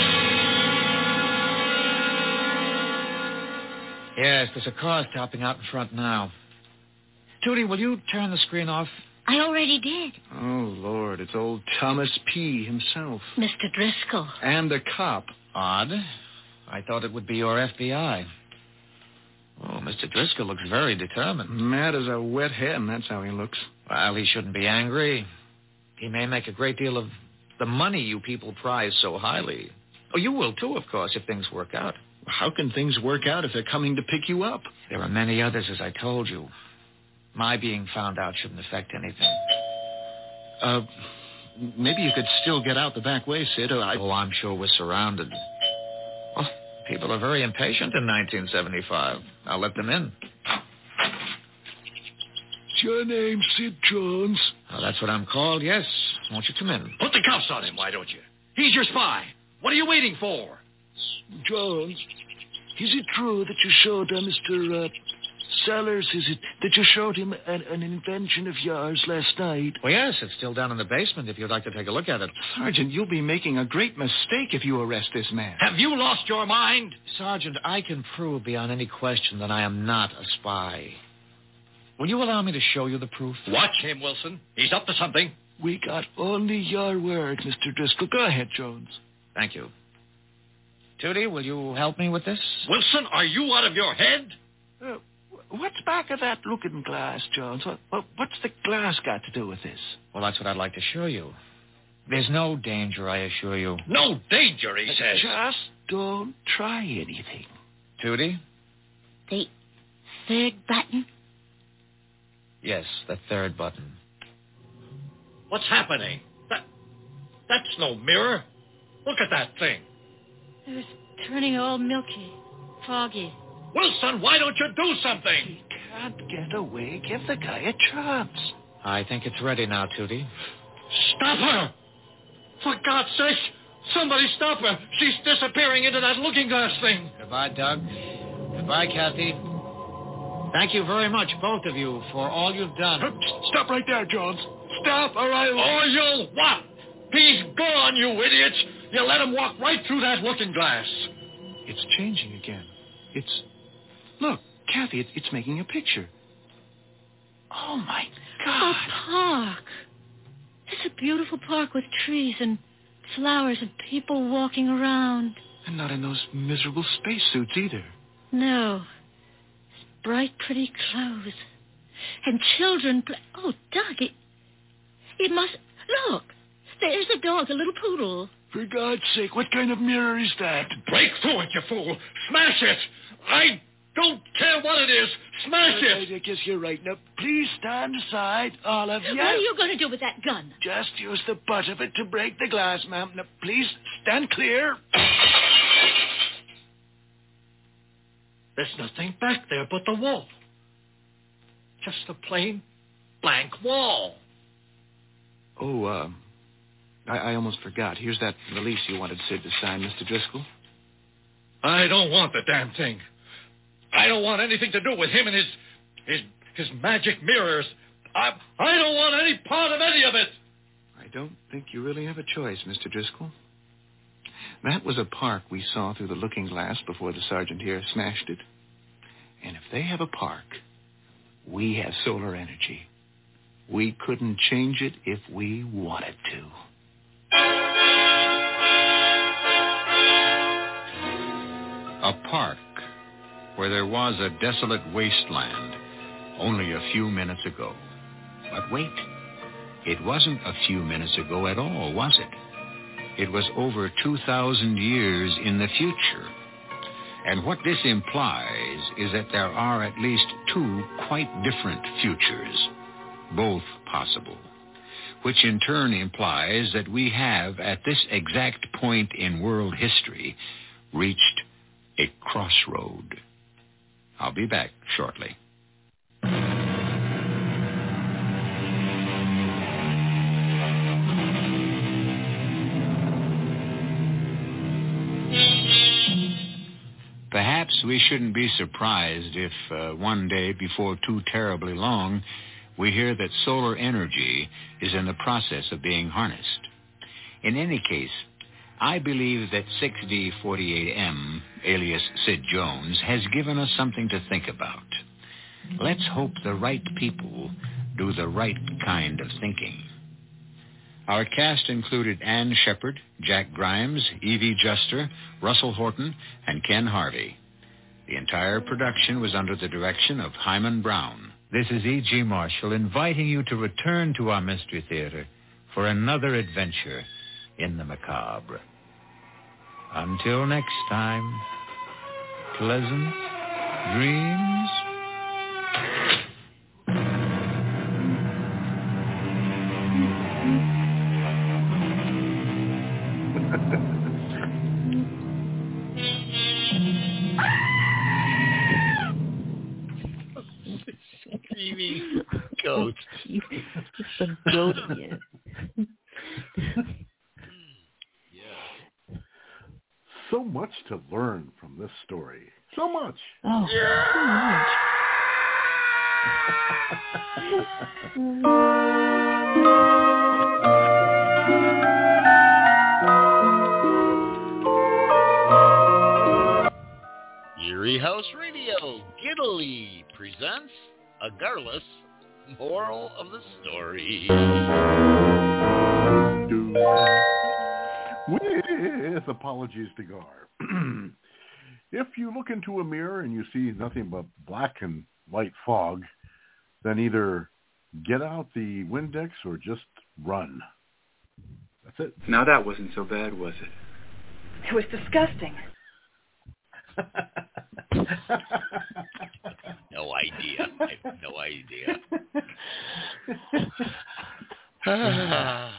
Yes, there's a car stopping out in front now. Tootie, will you turn the screen off? I already did. Oh, Lord, it's old Thomas P. himself. Mister Driscoll. And a cop. Odd. I thought it would be your F B I. Oh, Mister Driscoll looks very determined. Mad as a wet hen, that's how he looks. Well, he shouldn't be angry. He may make a great deal of the money you people prize so highly. Oh, you will, too, of course, if things work out. How can things work out if they're coming to pick you up? There are many others, as I told you. My being found out shouldn't affect anything. Uh, maybe you could still get out the back way, Sid. Or I... Oh, I'm sure we're surrounded. Oh, people are very impatient in nineteen seventy-five. I'll let them in. Is your name Sid Jones? Oh, that's what I'm called, yes. Won't you come in? Put the cuffs on him, why don't you? He's your spy. What are you waiting for? Jones, is it true that you showed uh, Mister Uh, Sellers, is it that you showed him an, an invention of yours last night? Well, yes, it's still down in the basement if you'd like to take a look at it. Sergeant, you'll be making a great mistake if you arrest this man. Have you lost your mind? Sergeant, I can prove beyond any question that I am not a spy. Will you allow me to show you the proof? Watch him, Wilson. He's up to something. We got only your word, Mister Driscoll. Go ahead, Jones. Thank you. Tootie, will you help me with this? Wilson, are you out of your head? Uh, what's back of that looking glass, Jones? What, what, what's the glass got to do with this? Well, that's what I'd like to show you. There's no danger, I assure you. No danger, he says. Just don't try anything. Tootie? The third button? Yes, the third button. What's happening? That, that's no mirror. Look at that thing. It was turning all milky, foggy. Wilson, why don't you do something? He can't get away. Give the guy a chance. I think it's ready now, Tootie. Stop her! For God's sake, somebody stop her. She's disappearing into that looking glass thing. Goodbye, Doug. Goodbye, Kathy. Thank you very much, both of you, for all you've done. Stop right there, Jones. Stop, or I'll... Or you'll what? He's gone, you idiots. You let him walk right through that looking glass. It's changing again. It's... Look, Kathy, it, it's making a picture. Oh, my God. A park. It's a beautiful park with trees and flowers and people walking around. And not in those miserable spacesuits either. No. Bright, pretty clothes. And children play... Oh, Doug, it... It must... Look, there's a dog, a little poodle. For God's sake, what kind of mirror is that? Break through it, you fool. Smash it. I don't care what it is. Smash it. I, I guess you're right. Now, please stand aside, all of you. What are you going to do with that gun? Just use the butt of it to break the glass, ma'am. Now, please stand clear. There's nothing back there but the wall. Just a plain, blank wall. Oh, uh, I, I almost forgot. Here's that release you wanted Sid to sign, Mister Driscoll. I don't want the damn thing. I don't want anything to do with him and his his his magic mirrors. I I don't want any part of any of it. I don't think you really have a choice, Mister Driscoll. That was a park we saw through the looking glass before the sergeant here smashed it. And if they have a park, we have solar energy. We couldn't change it if we wanted to. A park where there was a desolate wasteland only a few minutes ago. But wait, it wasn't a few minutes ago at all, was it? It was over two thousand years in the future. And what this implies is that there are at least two quite different futures, both possible, which in turn implies that we have, at this exact point in world history, reached a crossroad. I'll be back shortly. Perhaps we shouldn't be surprised if uh, one day, before too terribly long, we hear that solar energy is in the process of being harnessed. In any case, I believe that six D forty-eight M, alias Sid Jones, has given us something to think about. Let's hope the right people do the right kind of thinking. Our cast included Ann Shepard, Jack Grimes, Evie Juster, Russell Horton, and Ken Harvey. The entire production was under the direction of Hyman Brown. This is E G. Marshall inviting you to return to our Mystery Theater for another adventure in the macabre. Until next time, pleasant dreams. Screaming goat. It's the goat again. So much to learn from this story. So much. Oh, so much. Erie House Radio giddily presents a garrulous moral of the story. With apologies to Gar. If you look into a mirror and you see nothing but black and white fog, then either get out the Windex or just run. That's it. Now that wasn't so bad, was it? It was disgusting. No idea. I have no idea. ah.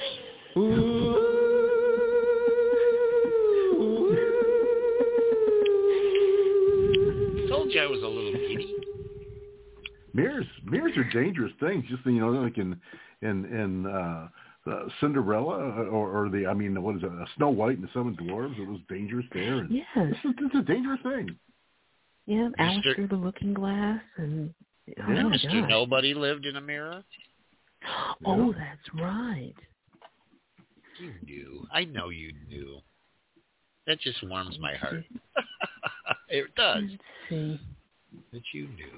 Told you I was a little giddy. Mirrors, mirrors are dangerous things. Just you know, like in in in uh, uh, Cinderella or, or the, I mean, what is it, uh, Snow White and the Seven Dwarfs? It was dangerous there. And yes. This is, this is a dangerous thing. Yeah, Alice Mister Through the Looking Glass. and oh yeah, my Mister gosh. Nobody lived in a mirror. Oh, that's right. You knew. I know you knew. That just warms my heart. It does. Let's see. That you knew.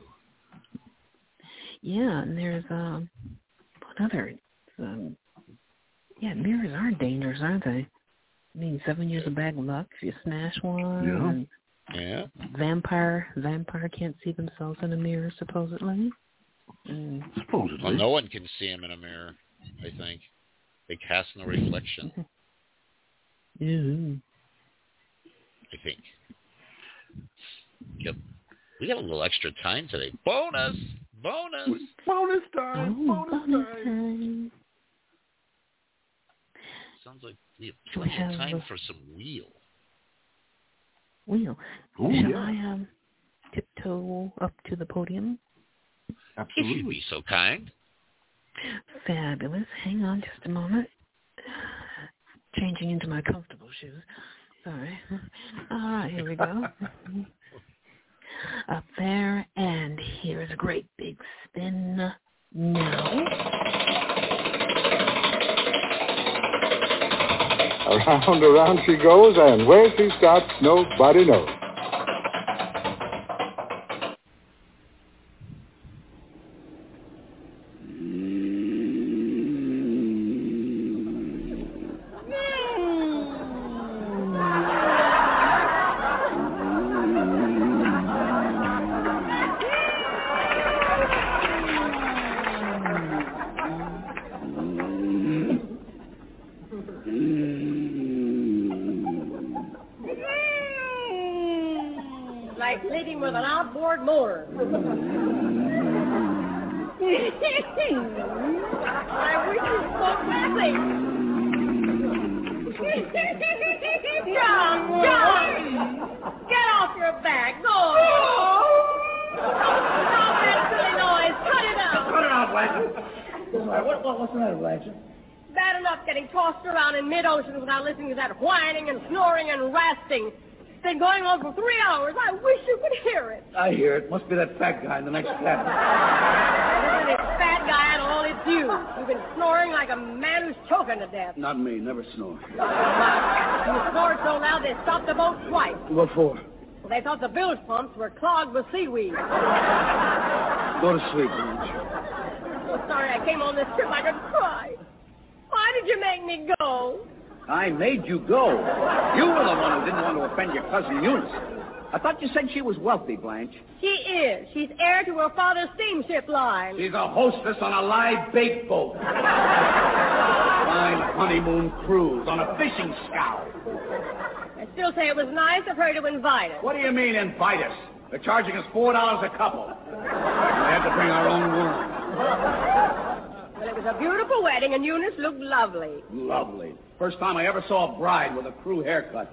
Yeah, and there's um, what other? Um, yeah, mirrors are dangerous, aren't they? I mean, Seven Years of Bad Luck if you smash one. Yeah. And Yeah. Vampire, vampire can't see themselves in a mirror, supposedly. And, supposedly. Well, no one can see him in a mirror, I think. They cast no reflection. Mm-hmm. I think. Yep. We got a little extra time today. Bonus! Bonus! Bonus time! Oh, bonus, bonus time! time. Sounds like we have So we plenty of have time the- for some wheel. Wheel. Ooh, Shall yeah. I um, tiptoe up to the podium? Absolutely. If you'd be so kind. Fabulous. Hang on just a moment. Changing into my comfortable shoes. Sorry. All right, here we go. Up there, and here's a great big spin now. Around, around she goes, and where she stops, nobody knows. Like leading with an outboard motor. I wish you spoke quickly. John, John! Get off your back. Go! Stop that silly noise. Cut it out. Cut it out, Blanchard. What, what, what's the matter, Blanchard? Bad enough getting tossed around in mid-ocean without listening to that whining and snoring and rasping. It's been going on for three hours. I wish you could hear it. I hear it. Must be that fat guy in the next cabin. Listen, it's fat guy and all it's you. You've been snoring like a man who's choking to death. Not me. Never snore. You snored so loud they stopped the boat twice. What for? Well, they thought the bilge pumps were clogged with seaweed. Go to sleep, Blanche. Oh, sorry I came on this trip. I could cry. Why did you make me go? I made you go. You were the one who didn't want to offend your cousin Eunice. I thought you said she was wealthy, Blanche. She is. She's heir to her father's steamship line. She's a hostess on a live bait boat. Fine honeymoon cruise on a fishing scow. I still say it was nice of her to invite us. What do you mean, invite us? They're charging us four dollars a couple. We had to bring our own worm. Well, it was a beautiful wedding, and Eunice looked lovely. Lovely. First time I ever saw a bride with a crew haircut.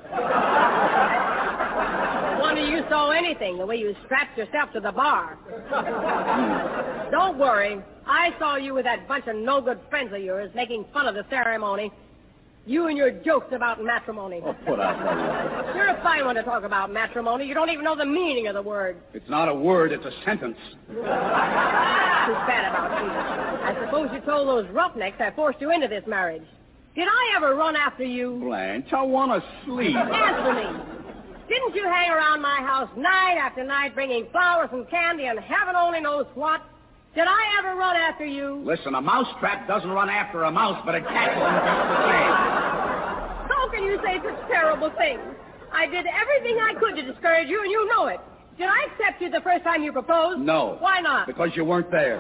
Wonder you saw anything, the way you strapped yourself to the bar. Don't worry. I saw you with that bunch of no-good friends of yours making fun of the ceremony. You and your jokes about matrimony. Oh, put out that word. You're a fine one to talk about matrimony. You don't even know the meaning of the word. It's not a word, it's a sentence. Too bad about you. I suppose you told those roughnecks that forced you into this marriage. Did I ever run after you? Blanche, I want to sleep. Answer me. Didn't you hang around my house night after night bringing flowers and candy and heaven only knows what? Did I ever run after you? Listen, a mousetrap doesn't run after a mouse, but it catches him just the same. How can you say such terrible things? I did everything I could to discourage you, and you know it. Did I accept you the first time you proposed? No. Why not? Because you weren't there.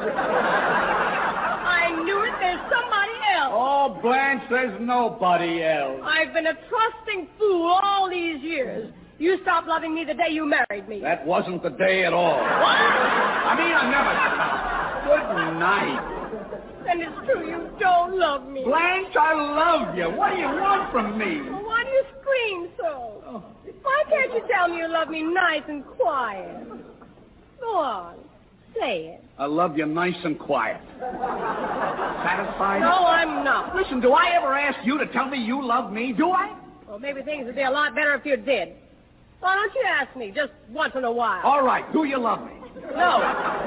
I knew it. There's somebody else. Oh, Blanche, there's nobody else. I've been a trusting fool all these years. You stopped loving me the day you married me. That wasn't the day at all. What? I mean, I never stopped. Good night. And it's true, you don't love me. Blanche, I love you. What do you want from me? Well, why do you scream so? Oh. Why can't you tell me you love me nice and quiet? Go on. Say it. I love you nice and quiet. satisfied? No, I'm not. Listen, do I ever ask you to tell me you love me? Do I? Well, maybe things would be a lot better if you did. Why don't you ask me just once in a while? All right. Do you love me? No.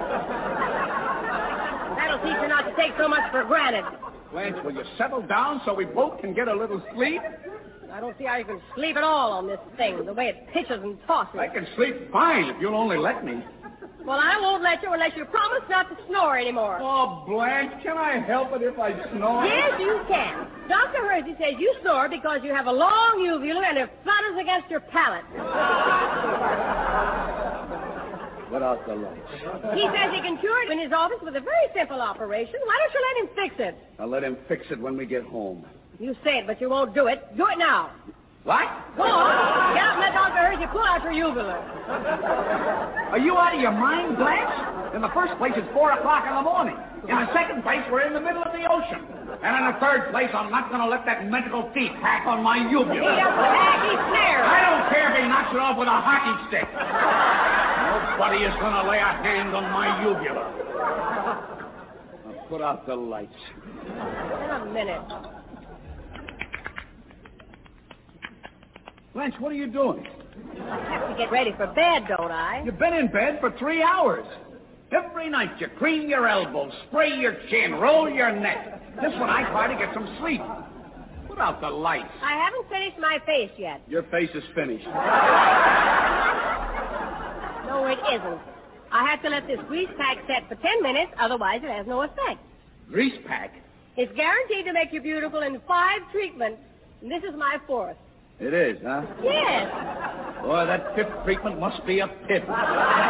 That'll teach you not to take so much for granted. Blanche, will you settle down so we both can get a little sleep? I don't see how you can sleep at all on this thing, the way it pitches and tosses. I can sleep fine if you'll only let me. Well, I won't let you unless you promise not to snore anymore. Oh, Blanche, can I help it if I snore? Yes, you can. Doctor Hersey says you snore because you have a long uvula and it flutters against your palate. Let out the lights. He says he can cure it in his office with a very simple operation. Why don't you let him fix it? I'll let him fix it when we get home. You say it, but you won't do it. Do it now. What? Go on. Get up and let Doctor Hersey pull out your uvula. Are you out of your mind, Blanche? In the first place, it's four o'clock in the morning. In the second place, we're in the middle of the ocean. And in the third place, I'm not going to let that medical thief hack on my uvula. He doesn't hack, he snares. I don't care if he knocks it off with a hockey stick. Nobody is going to lay a hand on my uvula. Now put out the lights. In a minute. Blanche, what are you doing? I have to get ready for bed, don't I? You've been in bed for three hours. Every night you cream your elbows, spray your chin, roll your neck. Just when I try to get some sleep. Put out the lights. I haven't finished my face yet. Your face is finished. No, it isn't. I have to let this grease pack set for ten minutes, otherwise it has no effect. Grease pack? It's guaranteed to make you beautiful in five treatments, and this is my fourth. It is, huh? Yes. Boy, that fifth treatment must be a pip. Uh,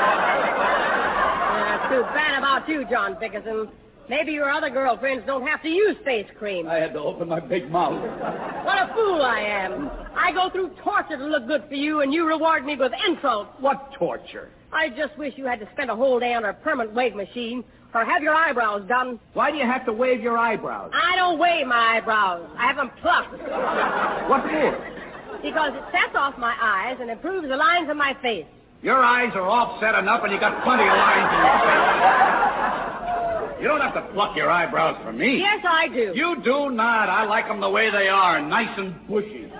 too bad about you, John Dickerson. Maybe your other girlfriends don't have to use face cream. I had to open my big mouth. What a fool I am. I go through torture to look good for you, and you reward me with insult. What torture? I just wish you had to spend a whole day on a permanent wave machine or have your eyebrows done. Why do you have to wave your eyebrows? I don't wave my eyebrows. I have them plucked. What for? Because it sets off my eyes and improves the lines of my face. Your eyes are offset enough and you got plenty of lines in your face. You don't have to pluck your eyebrows for me. Yes, I do. You do not. I like them the way they are, nice and bushy. That's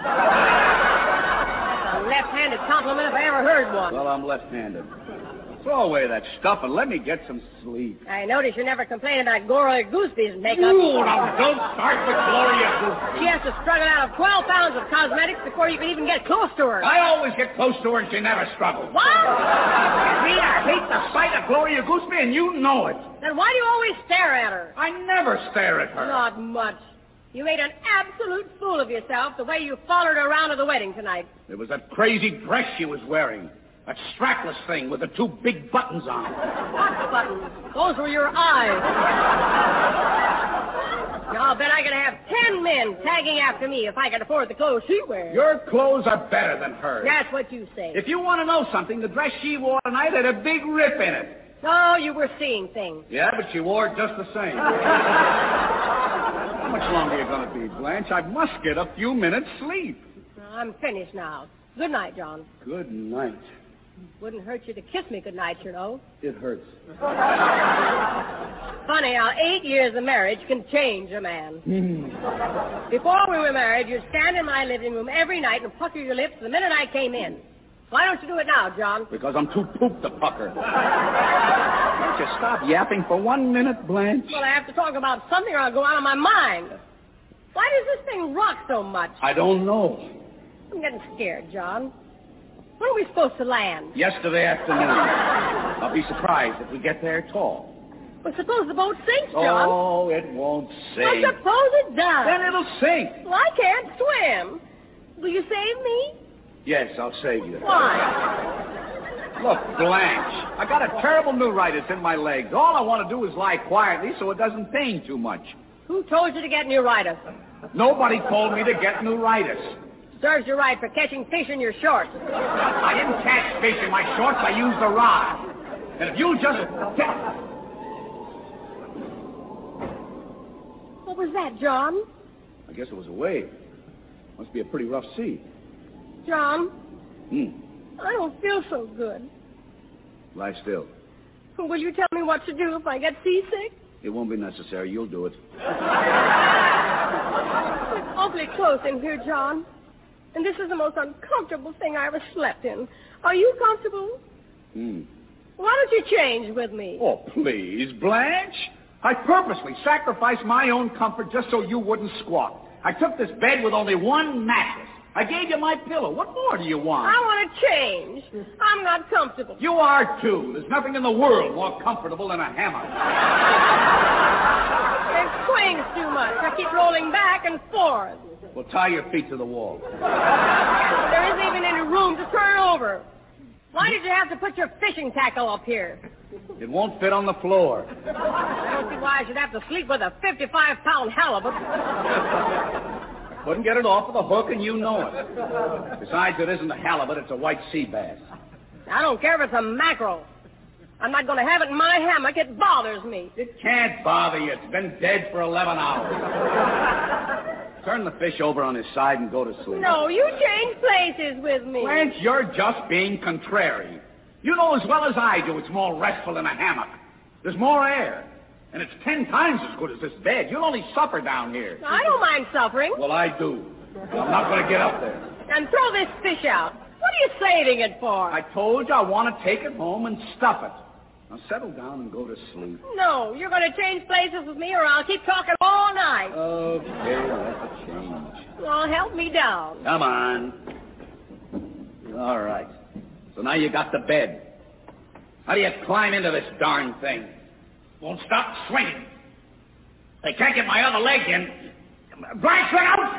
a left-handed compliment if I ever heard one. Well, I'm left-handed. Throw away that stuff and let me get some sleep. I notice you never complain about Gloria Gooseby's makeup. Ooh, now don't start with Gloria Gooseby. She has to struggle out of twelve pounds of cosmetics before you can even get close to her. I always get close to her and she never struggles. What? See, I hate the sight of Gloria Gooseby and you know it. Then why do you always stare at her? I never stare at her. Not much. You made an absolute fool of yourself the way you followed her around to the wedding tonight. It was that crazy dress she was wearing. That strapless thing with the two big buttons on it. What buttons? Those were your eyes. Now, I'll bet I could have ten men tagging after me if I could afford the clothes she wears. Your clothes are better than hers. That's what you say. If you want to know something, the dress she wore tonight had a big rip in it. Oh, you were seeing things. Yeah, but she wore it just the same. How much longer are you going to be, Blanche? I must get a few minutes sleep. I'm finished now. Good night, John. Good night. Wouldn't hurt you to kiss me good night, you know. It hurts. Funny how eight years of marriage can change a man. Before we were married, you'd stand in my living room every night and pucker your lips the minute I came in. Why don't you do it now, John? Because I'm too pooped to pucker. Can't you stop yapping for one minute, Blanche? Well, I have to talk about something or I'll go out of my mind. Why does this thing rock so much? I don't know. I'm getting scared, John. When are we supposed to land? Yesterday afternoon. I'll be surprised if we get there at all. Well, suppose the boat sinks, John. Oh, it won't sink. Well, suppose it does. Then it'll sink. Well, I can't swim. Will you save me? Yes, I'll save you. Why? Look, Blanche, I got a terrible neuritis in my legs. All I want to do is lie quietly so it doesn't pain too much. Who told you to get neuritis? Nobody told me to get neuritis. Serves you right for catching fish in your shorts. I didn't catch fish in my shorts. I used a rod. And if you just... What was that, John? I guess it was a wave. Must be a pretty rough sea. John? Hmm. I don't feel so good. Lie still. Will you tell me what to do if I get seasick? It won't be necessary. You'll do it. It's awfully close in here, John. And this is the most uncomfortable thing I ever slept in. Are you comfortable? Hmm. Why don't you change with me? Oh, please, Blanche. I purposely sacrificed my own comfort just so you wouldn't squawk. I took this bed with only one mattress. I gave you my pillow. What more do you want? I want to change. I'm not comfortable. You are, too. There's nothing in the world more comfortable than a hammock. It swings too much. I keep rolling back and forth. Well, tie your feet to the wall. There isn't even any room to turn over. Why did you have to put your fishing tackle up here? It won't fit on the floor. I don't see why I should have to sleep with a fifty-five pound halibut. Couldn't get it off with a hook, and you know it. Besides, it isn't a halibut, it's a white sea bass. I don't care if it's a mackerel. I'm not going to have it in my hammock. It bothers me. It can't bother you. It's been dead for eleven hours. Turn the fish over on his side and go to sleep. No, you change places with me. Blanche, you're just being contrary. You know as well as I do it's more restful in a hammock. There's more air. And it's ten times as good as this bed. You'll only suffer down here. I don't mind suffering. Well, I do. I'm not going to get up there. And throw this fish out. What are you saving it for? I told you I want to take it home and stuff it. Now settle down and go to sleep. No, you're going to change places with me or I'll keep talking all night. Okay, let's change. Well, help me down. Come on. All right. So now you got the bed. How do you climb into this darn thing? Won't stop swinging. They can't get my other leg in. Blanche, look out!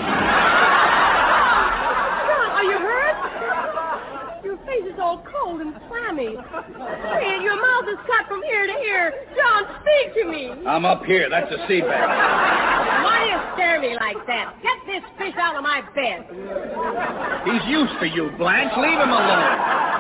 John, are you hurt? Your face is all cold and clammy. And your mouth is cut from ear to ear. John, speak to me. I'm up here. That's a sea bass. Why do you stare me like that? Get this fish out of my bed. He's used to you, Blanche. Leave him alone.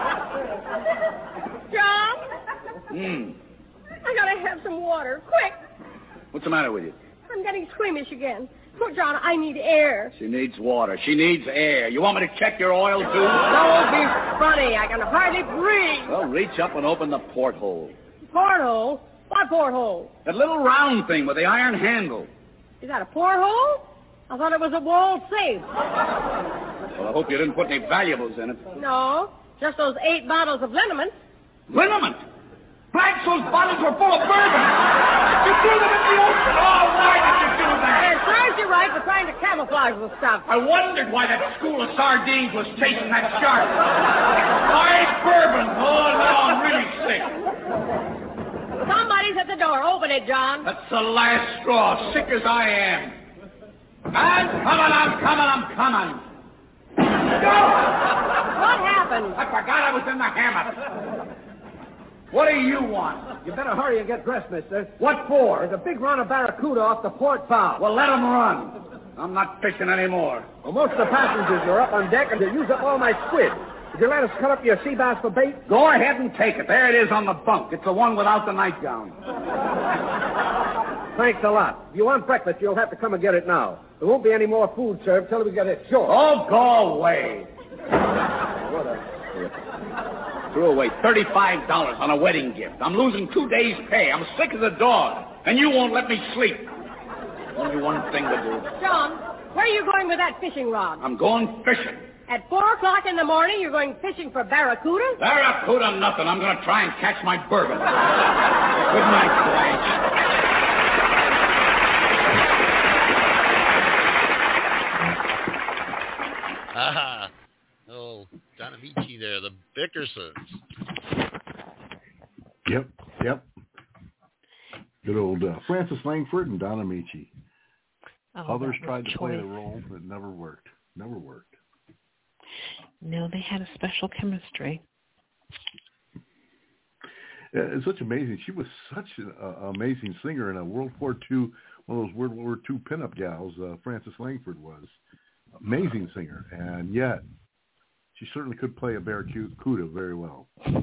John? Hmm. I gotta have some water, quick. What's the matter with you? I'm getting squeamish again. Oh, John, I need air. She needs water. She needs air. You want me to check your oil, too? Don't be funny. I can hardly breathe. Well, reach up and open the porthole. Porthole? What porthole? That little round thing with the iron handle. Is that a porthole? I thought it was a wall safe. Well, I hope you didn't put any valuables in it. No, just those eight bottles of liniment. Liniment? Blanche, those bottles were full of bourbon. You threw them in the ocean. Oh, why did you do that? It serves you right for trying to camouflage the stuff. I wondered why that school of sardines was chasing that shark. Why bourbon? Oh, now I'm really sick. Somebody's at the door. Open it, John. That's the last straw, sick as I am. I'm coming, I'm coming, I'm coming. Go! What happened? I forgot I was in the hammock. What do you want? You better hurry and get dressed, mister. What for? There's a big run of barracuda off the port bow. Well, let them run. I'm not fishing anymore. Well, most of the passengers are up on deck and they use up all my squid. Would you let us cut up your sea bass for bait? Go ahead and take it. There it is on the bunk. It's the one without the nightgown. Thanks a lot. If you want breakfast, you'll have to come and get it now. There won't be any more food served till we get it short. Oh, go away. What a... Threw away thirty-five dollars on a wedding gift. I'm losing two days' pay. I'm sick as a dog. And you won't let me sleep. Only one thing to do. John, where are you going with that fishing rod? I'm going fishing. At four o'clock in the morning, you're going fishing for barracuda? Barracuda nothing. I'm going to try and catch my bourbon. Good night, Blanche. Ah, oh, Don Amici there, the Bickersons. Yep, yep. Good old uh, Francis Langford and Don Amici. Oh, Others tried to choice. play the role, but it never worked. Never worked. No, they had a special chemistry. Uh, It's such amazing. She was such an uh, amazing singer and a World War Two, one of those World War Two pinup gals. Uh, Francis Langford was amazing singer, and yet she certainly could play a barracuda very well.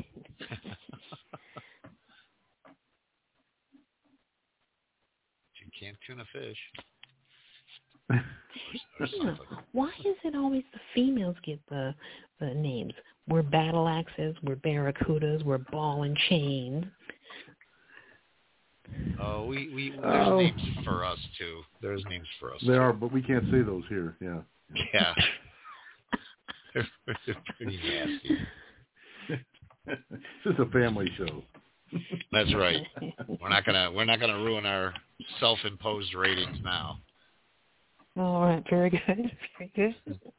You can't tune a fish. Yeah. Why is it always the females get the the names? We're battle axes, we're barracudas, we're ball and chain. Oh, we, we there's Oh. names for us too. There's names for us. There too. are, but we can't say those here. Yeah. Yeah. they're, they're pretty nasty. This is a family show. That's right. We're not gonna we're not gonna ruin our self-imposed ratings now. All right, very good, very good.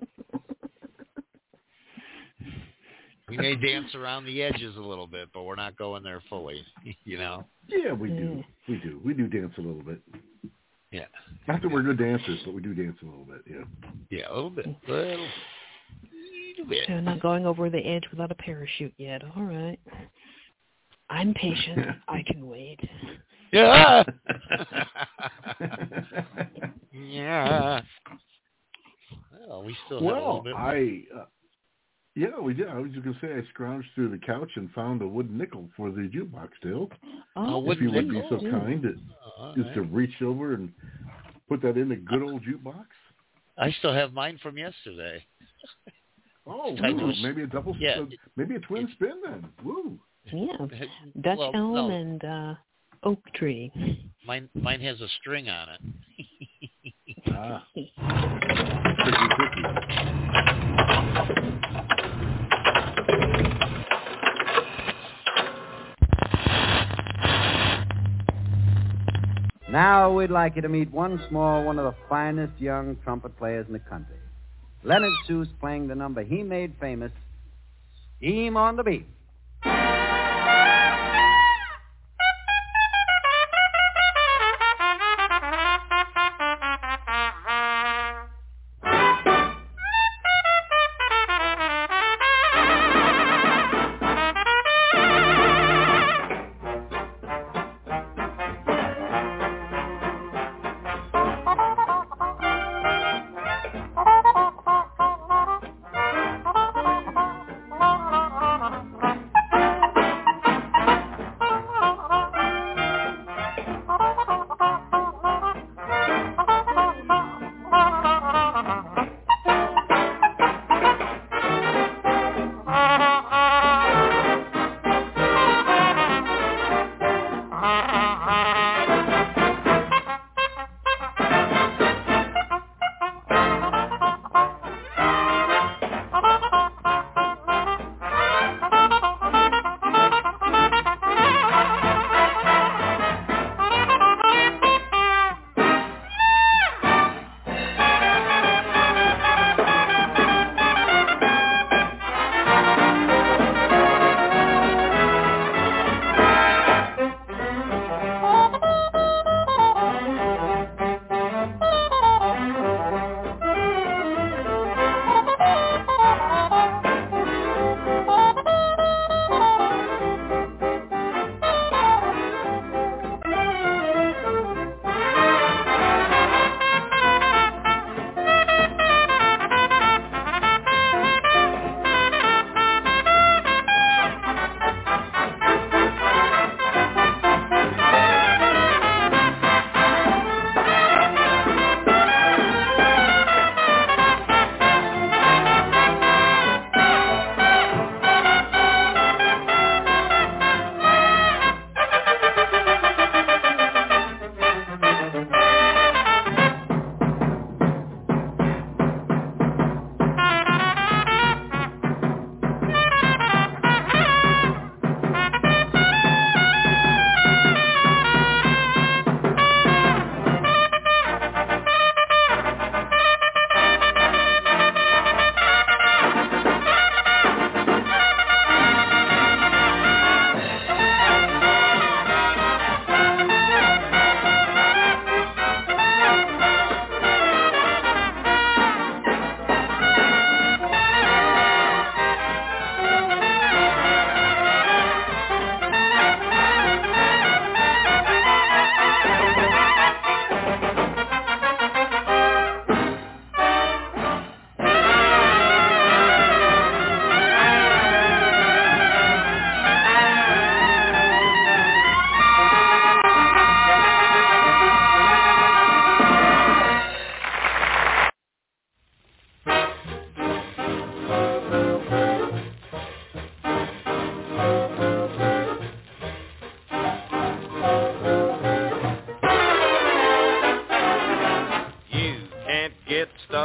We may dance around the edges a little bit, but we're not going there fully. You know. Yeah, we do. We do. We do dance a little bit. Yeah. Not that we're good dancers, but we do dance a little bit. Yeah. Yeah, a little bit. Little, little bit. So not going over the edge without a parachute yet. All right. I'm patient. I can wait. Yeah. Yeah. Well, we still have a little Well, bit. I, uh, yeah, we did. I was just going to say I scrounged through the couch and found a wooden nickel for the jukebox, Dale. Oh, if you would be nickel. so kind as Oh, is to reach over and put that in the good old jukebox. I still have mine from yesterday. Oh, I woo, just- maybe a double, yeah, uh, maybe a twin spin then. Woo. Yeah, Dutch Well, elm no. and uh, oak tree. Mine mine has a string on it. Ah. Tricky, tricky. Now we'd like you to meet once more one of the finest young trumpet players in the country. Leonard Seuss playing the number he made famous, Scheme on the Beat.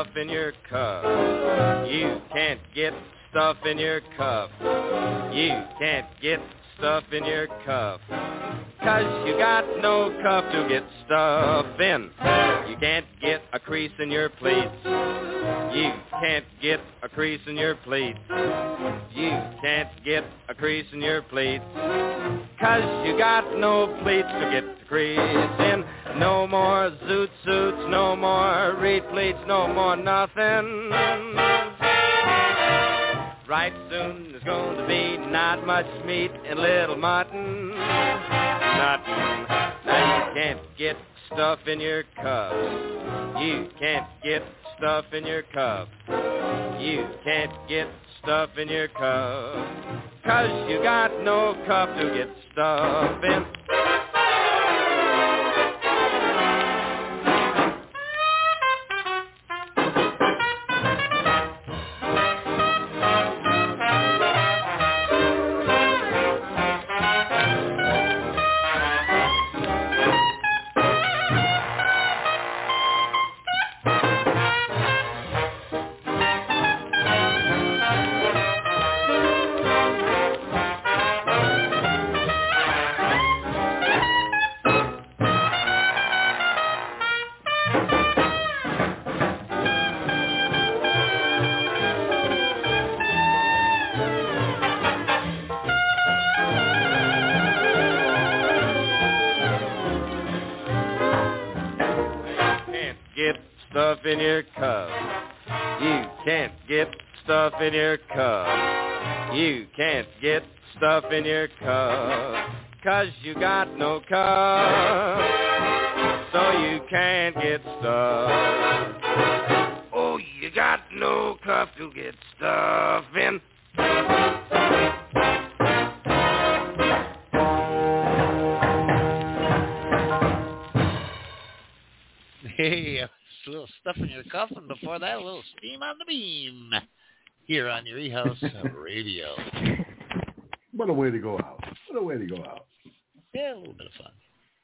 stuff in your cuff. You can't get stuff in your cuff. You can't get stuff in your cuff. 'Cause you got no cuff to get stuff in. You can't get a crease in your pleats. You can't get a crease in your pleats. You can't get a crease in your pleats. 'Cause you got no pleats to get the crease in. No more zoot suits, no more reed pleats, no more nothing. Right soon there's going to be not much meat in little mutton. Nothing. Now you can't get stuff in your cuff. You can't get stuff in your cuff. You can't get stuff in your cuff. 'Cause you got no cuff to get stuff in. Stuff in your cuff. You can't get stuff in your cuff. You can't get stuff in your cuff. 'Cause you got no cuff. So you can't get stuff. Oh, you got no cuff to get stuff in. Hey, a little stuff in your cuff, and before that, a little steam on the beam here on your E-House Radio. What a way to go out. What a way to go out. Yeah, a little bit of fun.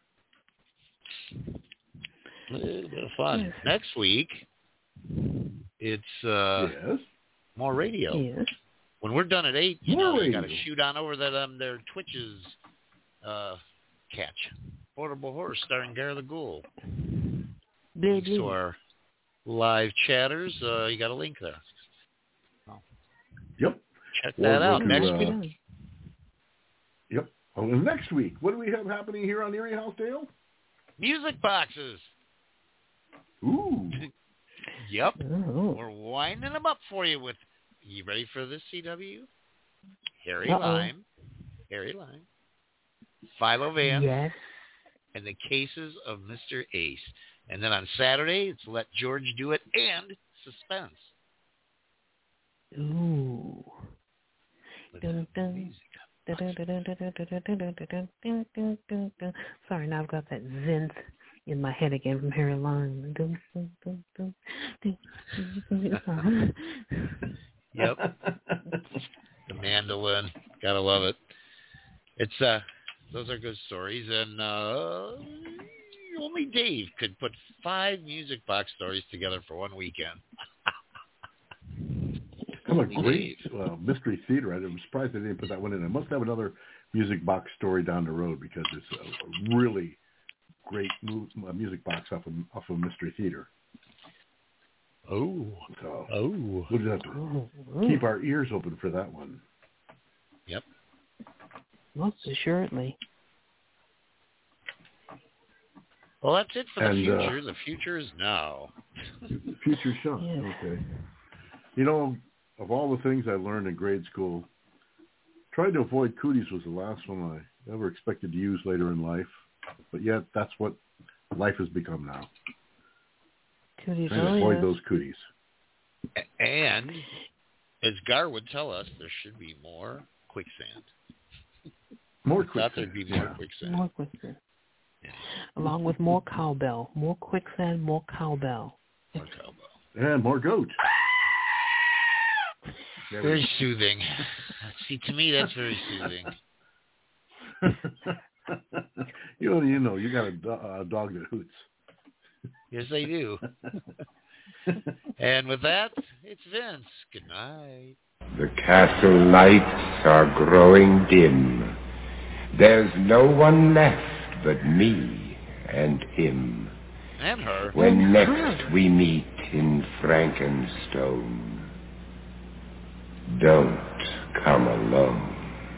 A little bit of fun. Next week, it's uh, yes. more radio. Yes. When we're done at eight, you more know, you got to radio. shoot on over that um, their Twitches uh, catch. Portable Horse starring Gare the Ghoul. Thanks to our live chatters. Uh, you got a link there. Oh. Yep. Check We'll that go out to, next uh, week. Yep. Oh, and next week, what do we have happening here on Erie House, Dale? Music boxes. Ooh. Yep. Ooh. We're winding them up for you with, you ready for this, C W? Harry Uh-oh. Lime. Harry Lime. Philo Vance. Yes. And the Cases of Mister Ace. And then on Saturday, it's Let George Do It and Suspense. Ooh. Dun, dun. Dun, dun, dun, dun, dun, dun, dun, dun, dun, dun, dun, dun, dun. Sorry, now I've got that zinth in my head again from Harry Lime. Dun, dun, dun, dun, dun, dun. Yep. The mandolin. Gotta love it. It's uh those are good stories, and uh only Dave could put five music box stories together for one weekend. I'm a great uh, mystery theater. I'm surprised they didn't put that one in. I must have another music box story down the road because it's a, a really great mu- uh, music box off of, off of Mystery Theater. Oh. So oh. We'll just have to Oh. keep our ears open for that one. Yep. Most assuredly. Well, that's it for the And, uh, future. The future is now. Future shock. Yeah. Okay. You know, of all the things I learned in grade school, trying to avoid cooties was the last one I ever expected to use later in life. But yet, that's what life has become now. Cooties, Trying to oh, avoid yeah. those cooties. And, as Gar would tell us, there should be more quicksand. More I thought quicksand. there'd be more Yeah. quicksand. More quicksand. Along with more cowbell. More quicksand, more cowbell. More cowbell. And more goat. There we Very go. soothing. See, to me, that's very soothing. you know, you know, you got a, do- a dog that hoots. Yes, I do. And with that, it's Vince. Good night. The castle lights are growing dim. There's no one left but me and him. And her. When and next her. we meet in Frankenstone, don't come alone.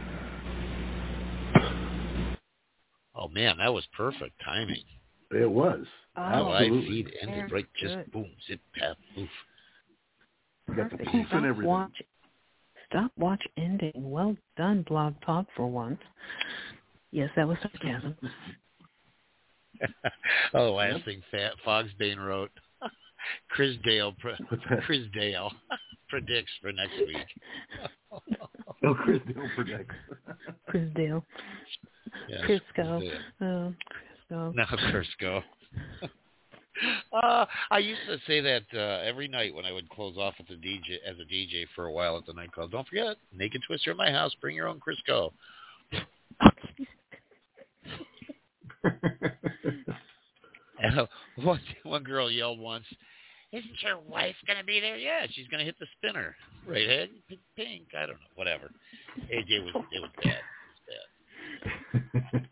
Oh, man, that was perfect timing. It was. That live Absolutely. feed ended right, just good. boom, zip, pap, poof. You got the Perfect. poof and everything. Watch, stopwatch ending. Well done, Blog Talk, for once. Yes, that was sarcasm. Oh, the last thing Fat Fogsbane wrote. Chris Dale, Chris Dale predicts for next week. Oh, Chris Dale predicts. Chris Dale. Yes, Crisco. Chris Dale. Oh, Crisco. No, Crisco. uh, I used to say that uh, every night when I would close off at the D J as a D J for a while at the night club. Don't forget, Naked Twister at my house. Bring your own Crisco. And, uh, one, one girl yelled once, "Isn't your wife going to be there?" Yeah, she's going to hit the spinner. Right head, pink, I don't know, whatever. A J was, it was bad. It was bad.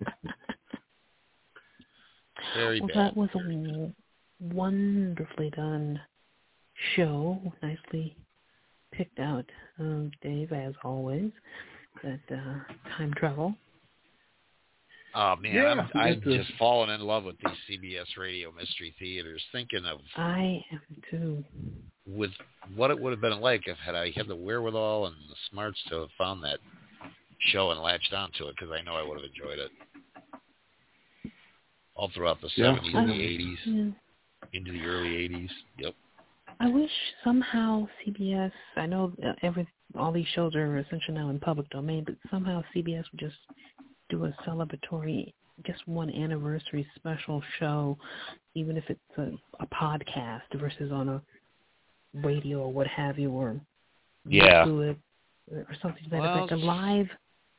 Very well, bad. that was a w- wonderfully done show. Nicely picked out, um, Dave, as always. That uh, time travel. Oh, man, Yeah, I'm, I'm to... just falling in love with these C B S Radio Mystery Theaters, thinking of I am, too. With what it would have been like if had I had the wherewithal and the smarts to have found that show and latched onto it, because I know I would have enjoyed it. All throughout the Yeah. seventies and the eighties, Yeah. into the early eighties. Yep. I wish somehow C B S, I know every all these shows are essentially now in public domain, but somehow C B S would just do a celebratory, just one anniversary special show, even if it's a, a podcast versus on a radio or what have you, or Yeah. do it or something to that Well, effect. A live,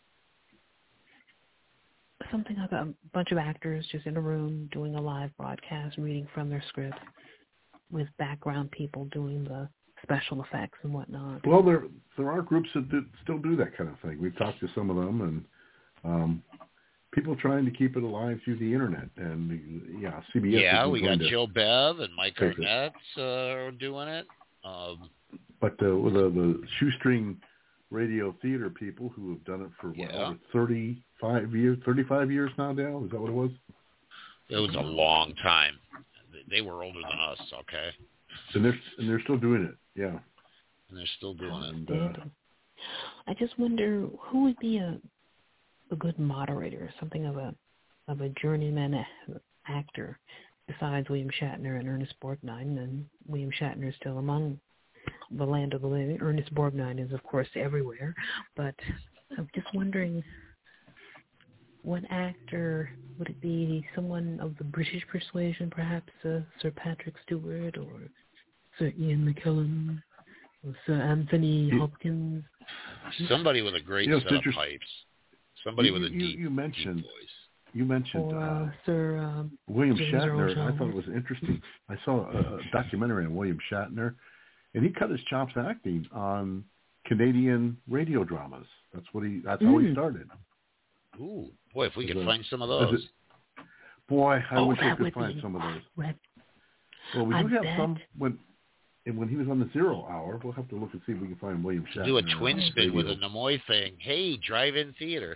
something like a bunch of actors just in a room doing a live broadcast, reading from their script, with background people doing the special effects and whatnot. Well, there there are groups that do, still do that kind of thing. We've talked to some of them, and um, people trying to keep it alive through the internet. And yeah, C B S. Yeah, isn't we going got to Joe Bev and Mike take it. Arnett uh, doing it. Um, But uh, with the, the shoestring radio theater people who have done it for what, Yeah. over thirty-five years, thirty-five years now, Dale? Is that what it was? it was a long time. They were older than us, okay? And they're and they're still doing it. Yeah. And they're still doing it. And, uh, I just wonder who would be a a good moderator, something of a of a journeyman a- actor, besides William Shatner and Ernest Borgnine. And William Shatner is still among the land of the living. Ernest Borgnine is, of course, everywhere. But I'm just wondering, what actor would it be? Someone of the British persuasion, perhaps uh, Sir Patrick Stewart or Sir Ian McKellen or Sir Anthony Hopkins? Somebody with a great You know, it's set of interest- pipes. Somebody you, with a you, deep, you mentioned, deep voice. You mentioned Or uh, uh, Sir um, William James Shatner. Earl I Jones. thought it was interesting. I saw a, a documentary on William Shatner, and he cut his chops acting on Canadian radio dramas. That's what he. That's how he Mm. started. Ooh, boy, if we As could a- find some of as those. a- Boy, I Oh, wish I that could would find be some of those. Red. Well, we I do have bet. some when, and when he was on the Zero Hour. We'll have to look and see if we can find William Shatner. Do a on twin spin with a radio. Nimoy thing. Hey, drive-in theater.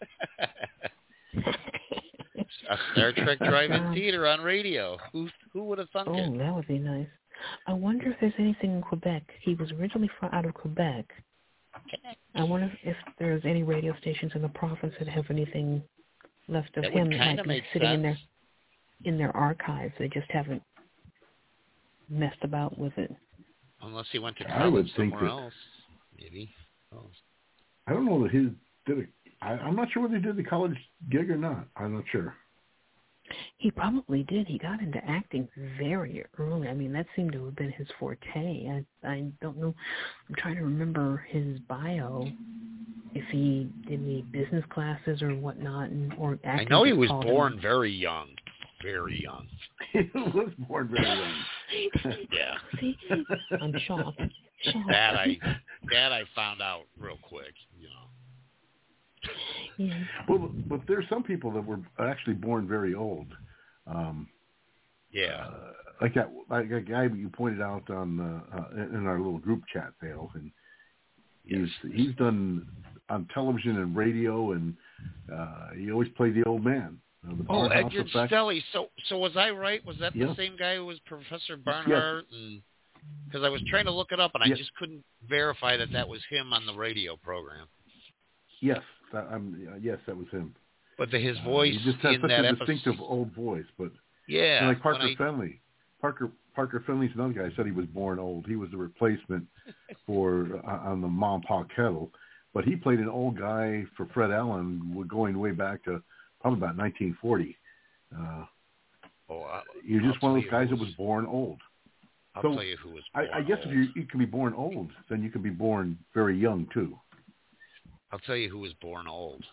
A Star Trek drive-in theater on radio. Who who would have thunk Oh, it? that would be nice. I wonder if there's anything in Quebec. He was originally from out of Quebec. I wonder if there's any radio stations in the province that have anything left of That him would that might kinda be make sitting in sense. their in their archives. They just haven't messed about with it. Unless he went to I would college think somewhere that- else. Maybe. Oh. I don't know that he did it. I, I'm not sure whether he did the college gig or not. I'm not sure. He probably did. He got into acting very early. I mean, that seemed to have been his forte. I I don't know. I'm trying to remember his bio. If he did any business classes or whatnot, and or acting. I know he just was called him- born very young. Very young. He was born very young. Yeah. See, I'm shocked. shocked. That I that I found out real quick. You know. Yeah. Well, but there's some people that were actually born very old. Um, yeah. Uh, like that, like a guy you pointed out on uh, uh, in our little group chat, Dale, and he's he's done on television and radio, and uh, he always played the old man. Uh, the Oh, Barnhouse Edgar Effect. Stelly. So, so was I right? Was that Yeah. the same guy who was Professor Barnhart? Because I was trying to look it up, and I Yes. just couldn't verify that that was him on the radio program. Yes, that, um, yes, that was him. But the, his Uh, voice he just has in such that a episode. distinctive old voice, but Yeah, you know, like Parker when I- Finley. Parker Parker Finley's another guy. Said he was born old. He was the replacement for uh, on the Mom Pa Kettle, but he played an old guy for Fred Allen, going way back to probably about nineteen forty. Uh, oh, I, you're just I'll one of tell those guys you that who was born old. I'll so tell you who was born I, I guess old. if you you can be born old, then you can be born very young too. I'll tell you who was born old.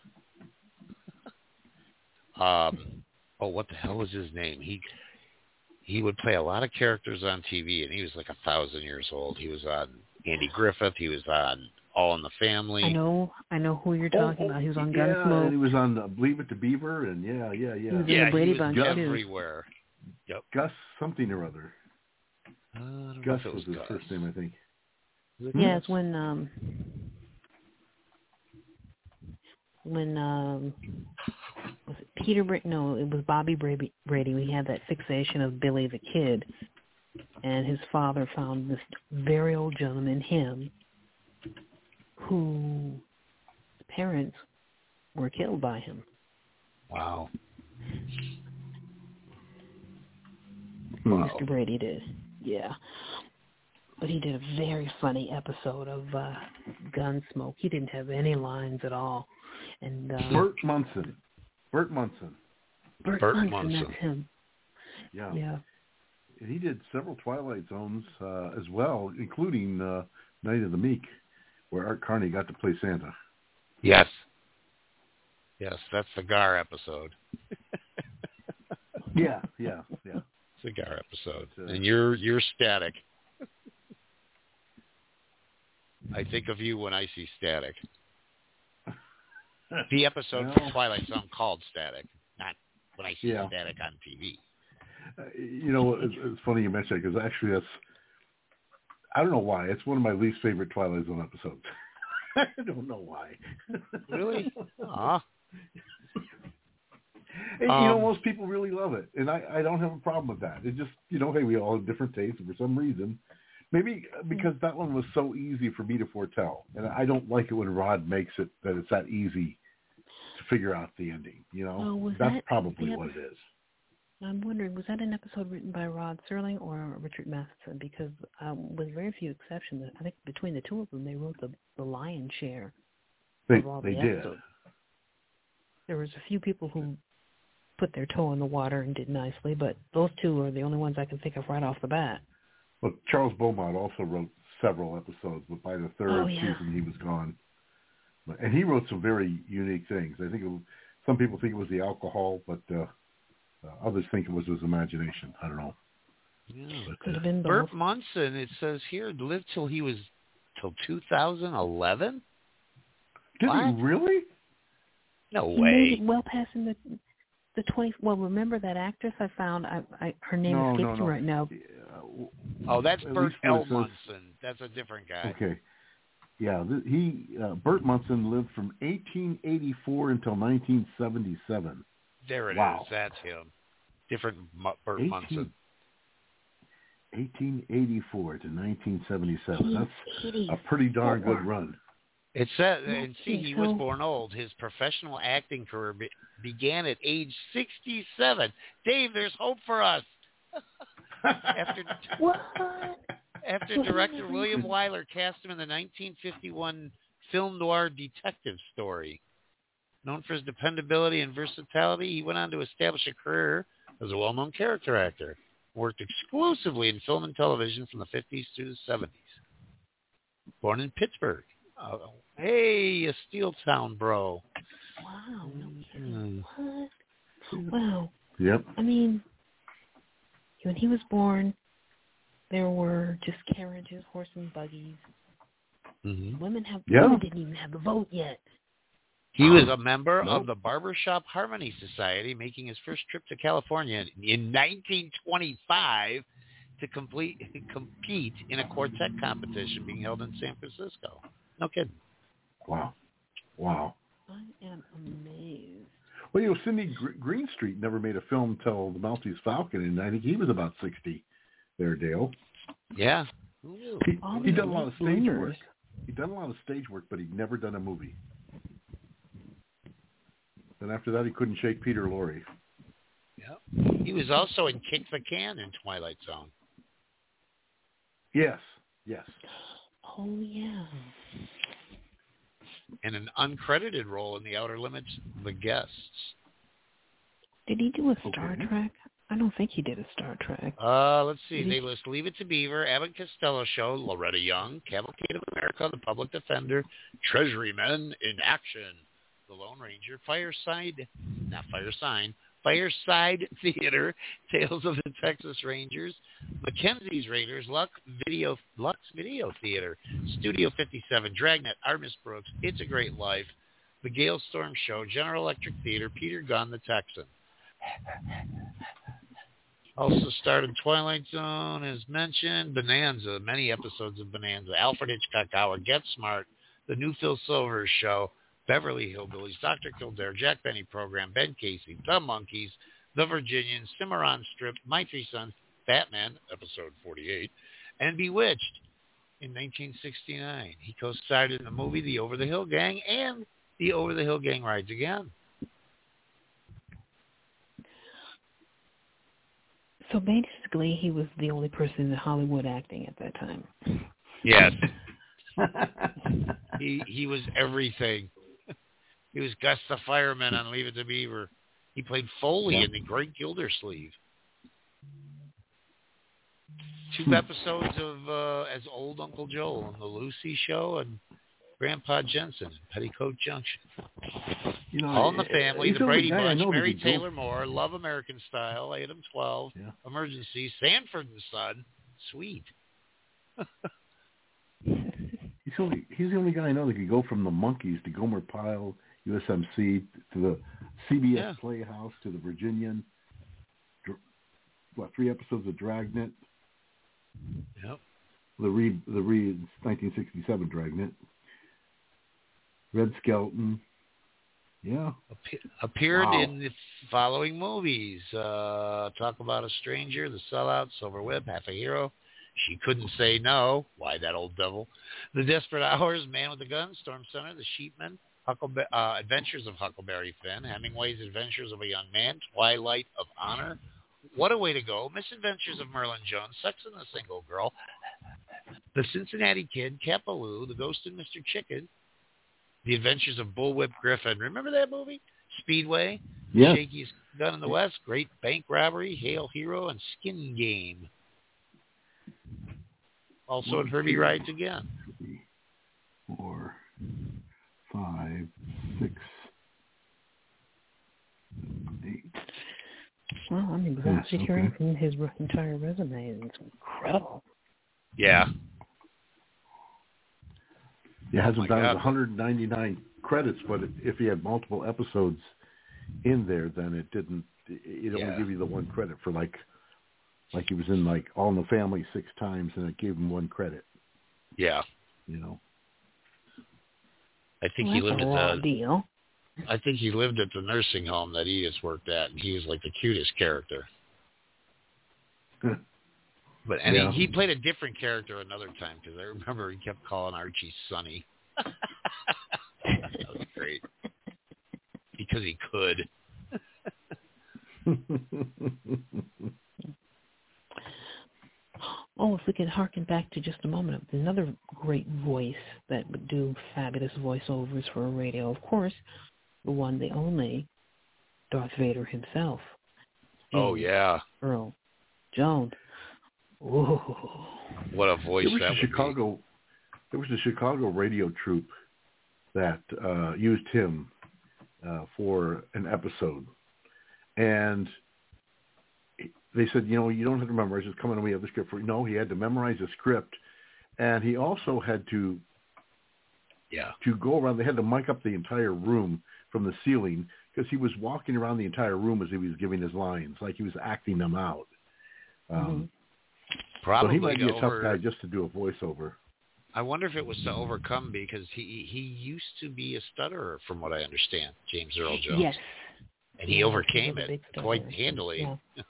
um, oh, what the hell was his name? He he would play a lot of characters on T V, and he was like a thousand years old. He was on Andy Griffith. He was on All in the Family. I know, I know who you're talking Oh, about. He was on yeah, Gunsmoke. and he was on uh, Believe It to Beaver, and yeah, yeah, yeah. He was in yeah, the Brady he was Bunch, too. everywhere. Yep. Gus something or other. Uh, I don't know Gus if it was was his Gus. first name, I think. Yeah, it's when um when um was it Peter Brady? No, it was Bobby Brady. Brady. We had that fixation of Billy the Kid, and his father found this very old gentleman, him, whose parents were killed by him. Wow. Wow. Mister Brady did, yeah. But he did a very funny episode of uh, Gunsmoke. He didn't have any lines at all. And uh, Burt Munson. Burt Munson. Burt, Burt Munson, Munson. that's him. Yeah. Yeah. He did several Twilight Zones uh, as well, including uh, Night of the Meek, where Art Carney got to play Santa. Yes. Yes, that's the Gar episode. Yeah, yeah, yeah. Cigar episode, uh, and you're you're Static. I think of you when I see Static. The episode Well, from Twilight Zone called Static, not when I see Yeah. Static on T V. Uh, you know, it's, it's funny you mention that because actually that's, I don't know why. It's one of my least favorite Twilight Zone episodes. I don't know why. Really? Aw. And, you know, Um, most people really love it, and I, I don't have a problem with that. It just, you know, hey, we all have different tastes, and for some reason, maybe because that one was so easy for me to foretell, and I don't like it when Rod makes it that it's that easy to figure out the ending. You know, Oh, was that's that probably the what it is. I'm wondering, was that an episode written by Rod Serling or Richard Matheson? Because um, with very few exceptions, I think between the two of them, they wrote the, the lion's share They of all they the did. episodes. There was a few people who put their toe in the water and did nicely, but those two are the only ones I can think of right off the bat. Well, Charles Beaumont also wrote several episodes, but by the third Oh, yeah. season he was gone. But, and he wrote some very unique things. I think it was, some people think it was the alcohol, but uh, uh, others think it was his imagination. I don't know. Yeah. But, Could uh, have been both. Burt Munson, it says here, lived till he was till two thousand eleven. Did What? he really? No He way. made it well past in the the twenty. Well, remember that actress I found? I, I her name No, escapes no, me no. right now. Oh, that's At Burt least what L. it says- Munson. That's a different guy. Okay. Yeah, th- he uh, Burt Munson lived from eighteen eighty-four until nineteen seventy-seven. There it is. Wow. That's him. Different Mu- Burt eighteen Munson. eighteen eighty-four to nineteen seventy-seven. That's eighty-four. a pretty darn good run. It says, and see, he was so- born old. His professional acting career be- began at age sixty-seven. Dave, there's hope for us. after What? after director William Wyler cast him in the nineteen fifty-one film noir detective story. Known for his dependability and versatility, he went on to establish a career as a well-known character actor. Worked exclusively in film and television from the fifties through the seventies. Born in Pittsburgh. Oh, hey, a Steel Town bro. Wow. No kidding. Mm. What? Wow. Yep. I mean, when he was born, There were just carriages, horse and buggies. Mm-hmm. Women have Yeah. women didn't even have the vote yet. He was a member Nope. of the Barbershop Harmony Society, making his first trip to California in nineteen twenty-five to complete, compete in a quartet competition being held in San Francisco. No kidding. Wow. Wow. I am amazed. Well, you know, Sidney Gr- Greenstreet never made a film till The Maltese Falcon, and I think he was about sixty there, Dale. Yeah. He, he done a lot of stage work. He done a lot of stage work, but he'd never done a movie. And after that, he couldn't shake Peter Lorre. Yeah. He was also in Kick the Can in Twilight Zone. Yes. Yes. Oh, yeah. And an uncredited role in The Outer Limits, The Guests. Did he do a Star Okay. Trek? I don't think he did a Star Trek. Uh, let's see. Did he- They list Leave It to Beaver, Abbott Costello Show, Loretta Young, Cavalcade of America, The Public Defender, Treasury Men in Action, The Lone Ranger, Fireside, not Firesign, Fireside Theater, Tales of the Texas Rangers, Mackenzie's Raiders, Lux Video, Lux Video Theater, Studio fifty-seven, Dragnet, Artemis Brooks, It's a Great Life, The Gale Storm Show, General Electric Theater, Peter Gunn, The Texan. Also starred in Twilight Zone, as mentioned, Bonanza, many episodes of Bonanza, Alfred Hitchcock Hour, Get Smart, The New Phil Silvers Show, Beverly Hillbillies, Doctor Kildare, Jack Benny Program, Ben Casey, The Monkees, The Virginians, Cimarron Strip, My Three Sons, Batman, episode forty-eight, and Bewitched in nineteen sixty-nine. He co-starred in the movie The Over the Hill Gang and The Over the Hill Gang Rides Again. So basically, he was the only person in Hollywood acting at that time. Yes. he he was everything. He was Gus the Fireman on Leave It to Beaver. He played Foley Yeah. in The Great Gildersleeve. Two episodes of uh, as old Uncle Joe on The Lucy Show and Grandpa Jensen in Petticoat Junction. You know, All in the Family, he's The only Brady guy I Bunch, know that Mary could go- Taylor Moore, Love American Style, Adam twelve, Yeah. Emergency, Sanford and Son, Sweet. He's only he's the only guy I know that could go from the Monkees to Gomer Pyle, U S M C, to the C B S Yeah. Playhouse, to the Virginian. Dr- What, three episodes of Dragnet? Yep. The re the re nineteen sixty-seven Dragnet. Red Skelton. Yeah. Appe- appeared Wow. in the following movies. Uh, Talk About a Stranger, The Sellout, Silver Whip, Half a Hero, She Couldn't Say No, Why That Old Devil, The Desperate Hours, Man with a Gun, Storm Center, The Sheepman, Huckleberry, uh, Adventures of Huckleberry Finn, Hemingway's Adventures of a Young Man, Twilight of Honor, What a Way to Go, Misadventures of Merlin Jones, Sex and the Single Girl, The Cincinnati Kid, Capaloo, The Ghost and Mister Chicken, The Adventures of Bullwhip Griffin. Remember that movie? Speedway, Yeah. Shakiest Gun in the West, Great Bank Robbery, Hail Hero, and Skin Game. Also in Herbie Rides Again. Three, four, five, six, eight. Well, I'm exhausted Yes, hearing okay. from his re- entire resume. It's incredible. Yeah. It has Oh him my down as God. one hundred ninety-nine credits, but if he had multiple episodes in there, then it didn't. It only Yeah. give you the one credit for like, like he was in like All in the Family six times, and it gave him one credit. Yeah. You know. I think Well, he that's lived a at raw the deal. I think he lived at the nursing home that Edith worked at, and he was like the cutest character. But and Yeah. he, he played a different character another time because I remember he kept calling Archie Sonny. That was great because he could. Oh, if we could harken back to just a moment, another great voice that would do fabulous voiceovers for a radio, of course, the one, the only, Darth Vader himself. Oh yeah, Earl Jones. Ooh. what a voice There was that a would Chicago. There was a Chicago radio troupe that uh, used him uh, for an episode, and they said, you know, you don't have to memorize, just come in and we have the script for you. No, he had to memorize the script. And he also had to, yeah, to go around. They had to mic up the entire room from the ceiling because he was walking around the entire room as he was giving his lines, like he was acting them out. Um, mm-hmm. Probably so he might be a over, tough guy just to do a voiceover. I wonder if it was to overcome because he he used to be a stutterer, from what I understand, James Earl Jones. Yes. And he yeah, overcame it quite handily. Yeah.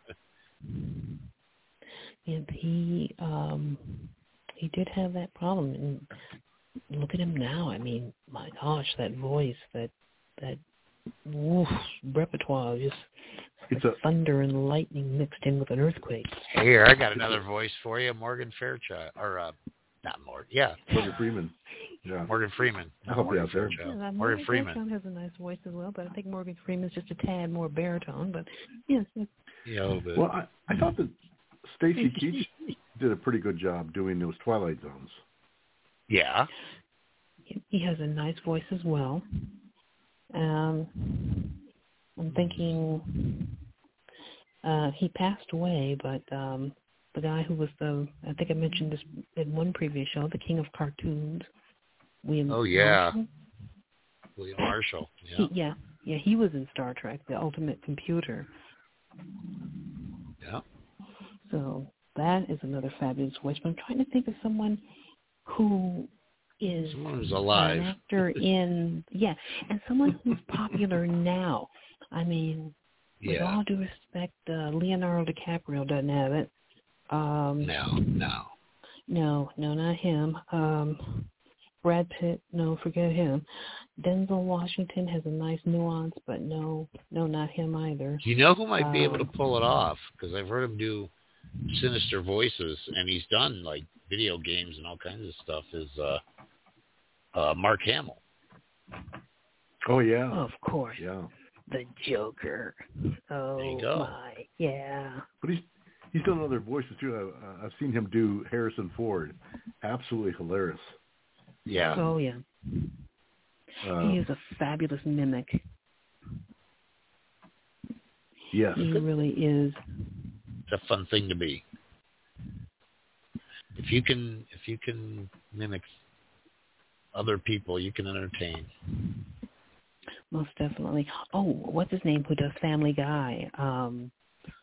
And he um, he did have that problem. And look at him now. I mean, my gosh, that voice, that that woof, repertoire, just it's like a, thunder and lightning mixed in with an earthquake. Here, I got another voice for you, Morgan Fairchild, or uh, not Morgan, yeah, Morgan Freeman. Yeah, Morgan Freeman. I'll help you out there. Yeah, Morgan, Morgan Freeman Fairchild has a nice voice as well, but I think Morgan Freeman's just a tad more baritone. But yes, yes. Yeah, a little bit. Well, I, I thought that Stacy Keach did a pretty good job doing those Twilight Zones. Yeah, he has a nice voice as well. Um, I'm thinking uh, he passed away, but um, the guy who was the, I think I mentioned this in one previous show, the King of Cartoons, William Oh, yeah. Marshall. William Marshall, yeah. He, yeah, yeah, he was in Star Trek, The Ultimate Computer. Yeah. So that is another fabulous voice. But I'm trying to think of someone who is someone who's alive. An actor in, yeah, and someone who's popular now. I mean, with yeah. all due respect, uh, Leonardo DiCaprio doesn't have it. Um, no, no. No, no, not him. Um, Brad Pitt, no, forget him. Denzel Washington has a nice nuance, but no, no, not him either. You know who might be um, able to pull it off? Because I've heard him do sinister voices, and he's done, like, video games and all kinds of stuff, is uh, uh, Mark Hamill. Oh, yeah. Of course. Yeah. The Joker. Oh, there you go. My. Yeah. But he's he's done other voices, too. I, I've seen him do Harrison Ford. Absolutely hilarious. Yeah. Oh, yeah. Uh, he is a fabulous mimic. Yes. He really is. It's a fun thing to be. If you can, if you can mimic other people, you can entertain. Most definitely. Oh, what's his name? Who does Family Guy? Um,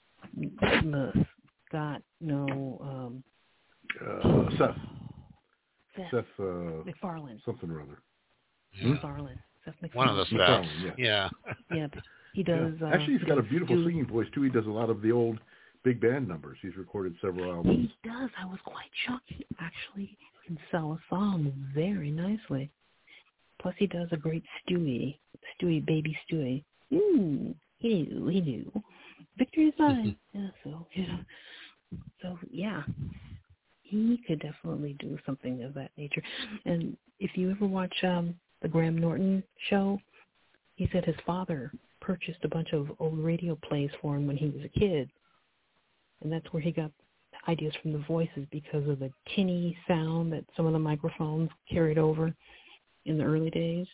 the Scott? No. Um, uh, Seth. Seth. Seth uh, MacFarlane. Something or other. Yeah. MacFarlane. Seth MacFarlane. One of the Seths. Yeah. Yeah. Yep. He does. Yeah. Uh, Actually, he's got a beautiful do, singing voice too. He does a lot of the old big band numbers. He's recorded several albums. He does. I was quite shocked. He actually can sell a song very nicely. Plus, he does a great Stewie, Stewie, baby Stewie. Mm, he knew, he knew. Victory is mine. yeah. So yeah. So yeah, he could definitely do something of that nature. And if you ever watch um, the Graham Norton show, he said his father purchased a bunch of old radio plays for him when he was a kid. And that's where he got ideas from the voices because of the tinny sound that some of the microphones carried over in the early days.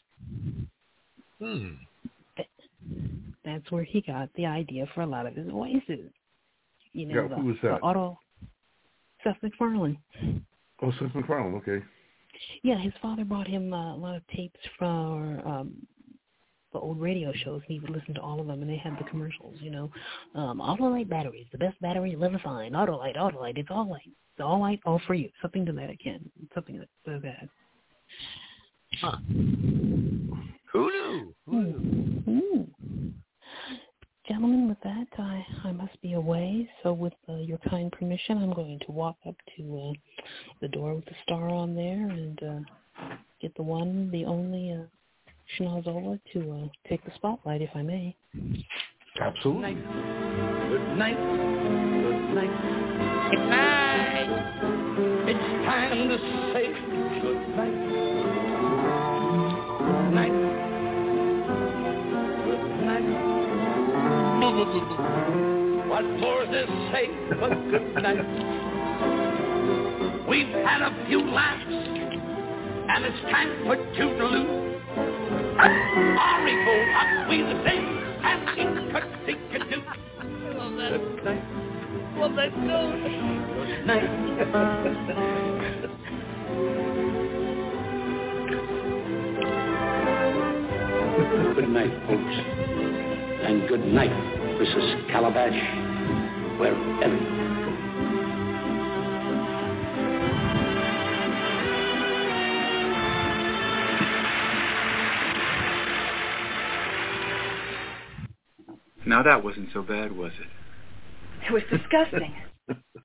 Hmm. That's where he got the idea for a lot of his voices. You know, yeah, the, who was that? the auto Seth MacFarlane. Oh, Seth MacFarlane, okay. Yeah, his father bought him uh, a lot of tapes for um, the old radio shows, and he would listen to all of them, and they had the commercials, you know. Um, Autolite batteries, the best battery you'll ever find. Autolite, Autolite, it's all light. It's all light, all for you. Something to that again. Something that so bad. Huh. Who knew? Who knew? Mm-hmm. Gentlemen, with that, I, I must be away. So with uh, your kind permission, I'm going to walk up to uh, the door with the star on there and uh, get the one, the only uh, Schnozola to uh, take the spotlight, if I may. Absolutely. Good night. Good night. Good night. It's time to say good night. Good night. Good night. What more to say but good night? We've had a few laughs, and it's time for toodaloo. Arrivo, up we the same, and in curtsy can do. Good night. Good night. Good night, folks. And good night, Missus Calabash, wherever you go. Now that wasn't so bad, was it? It was disgusting.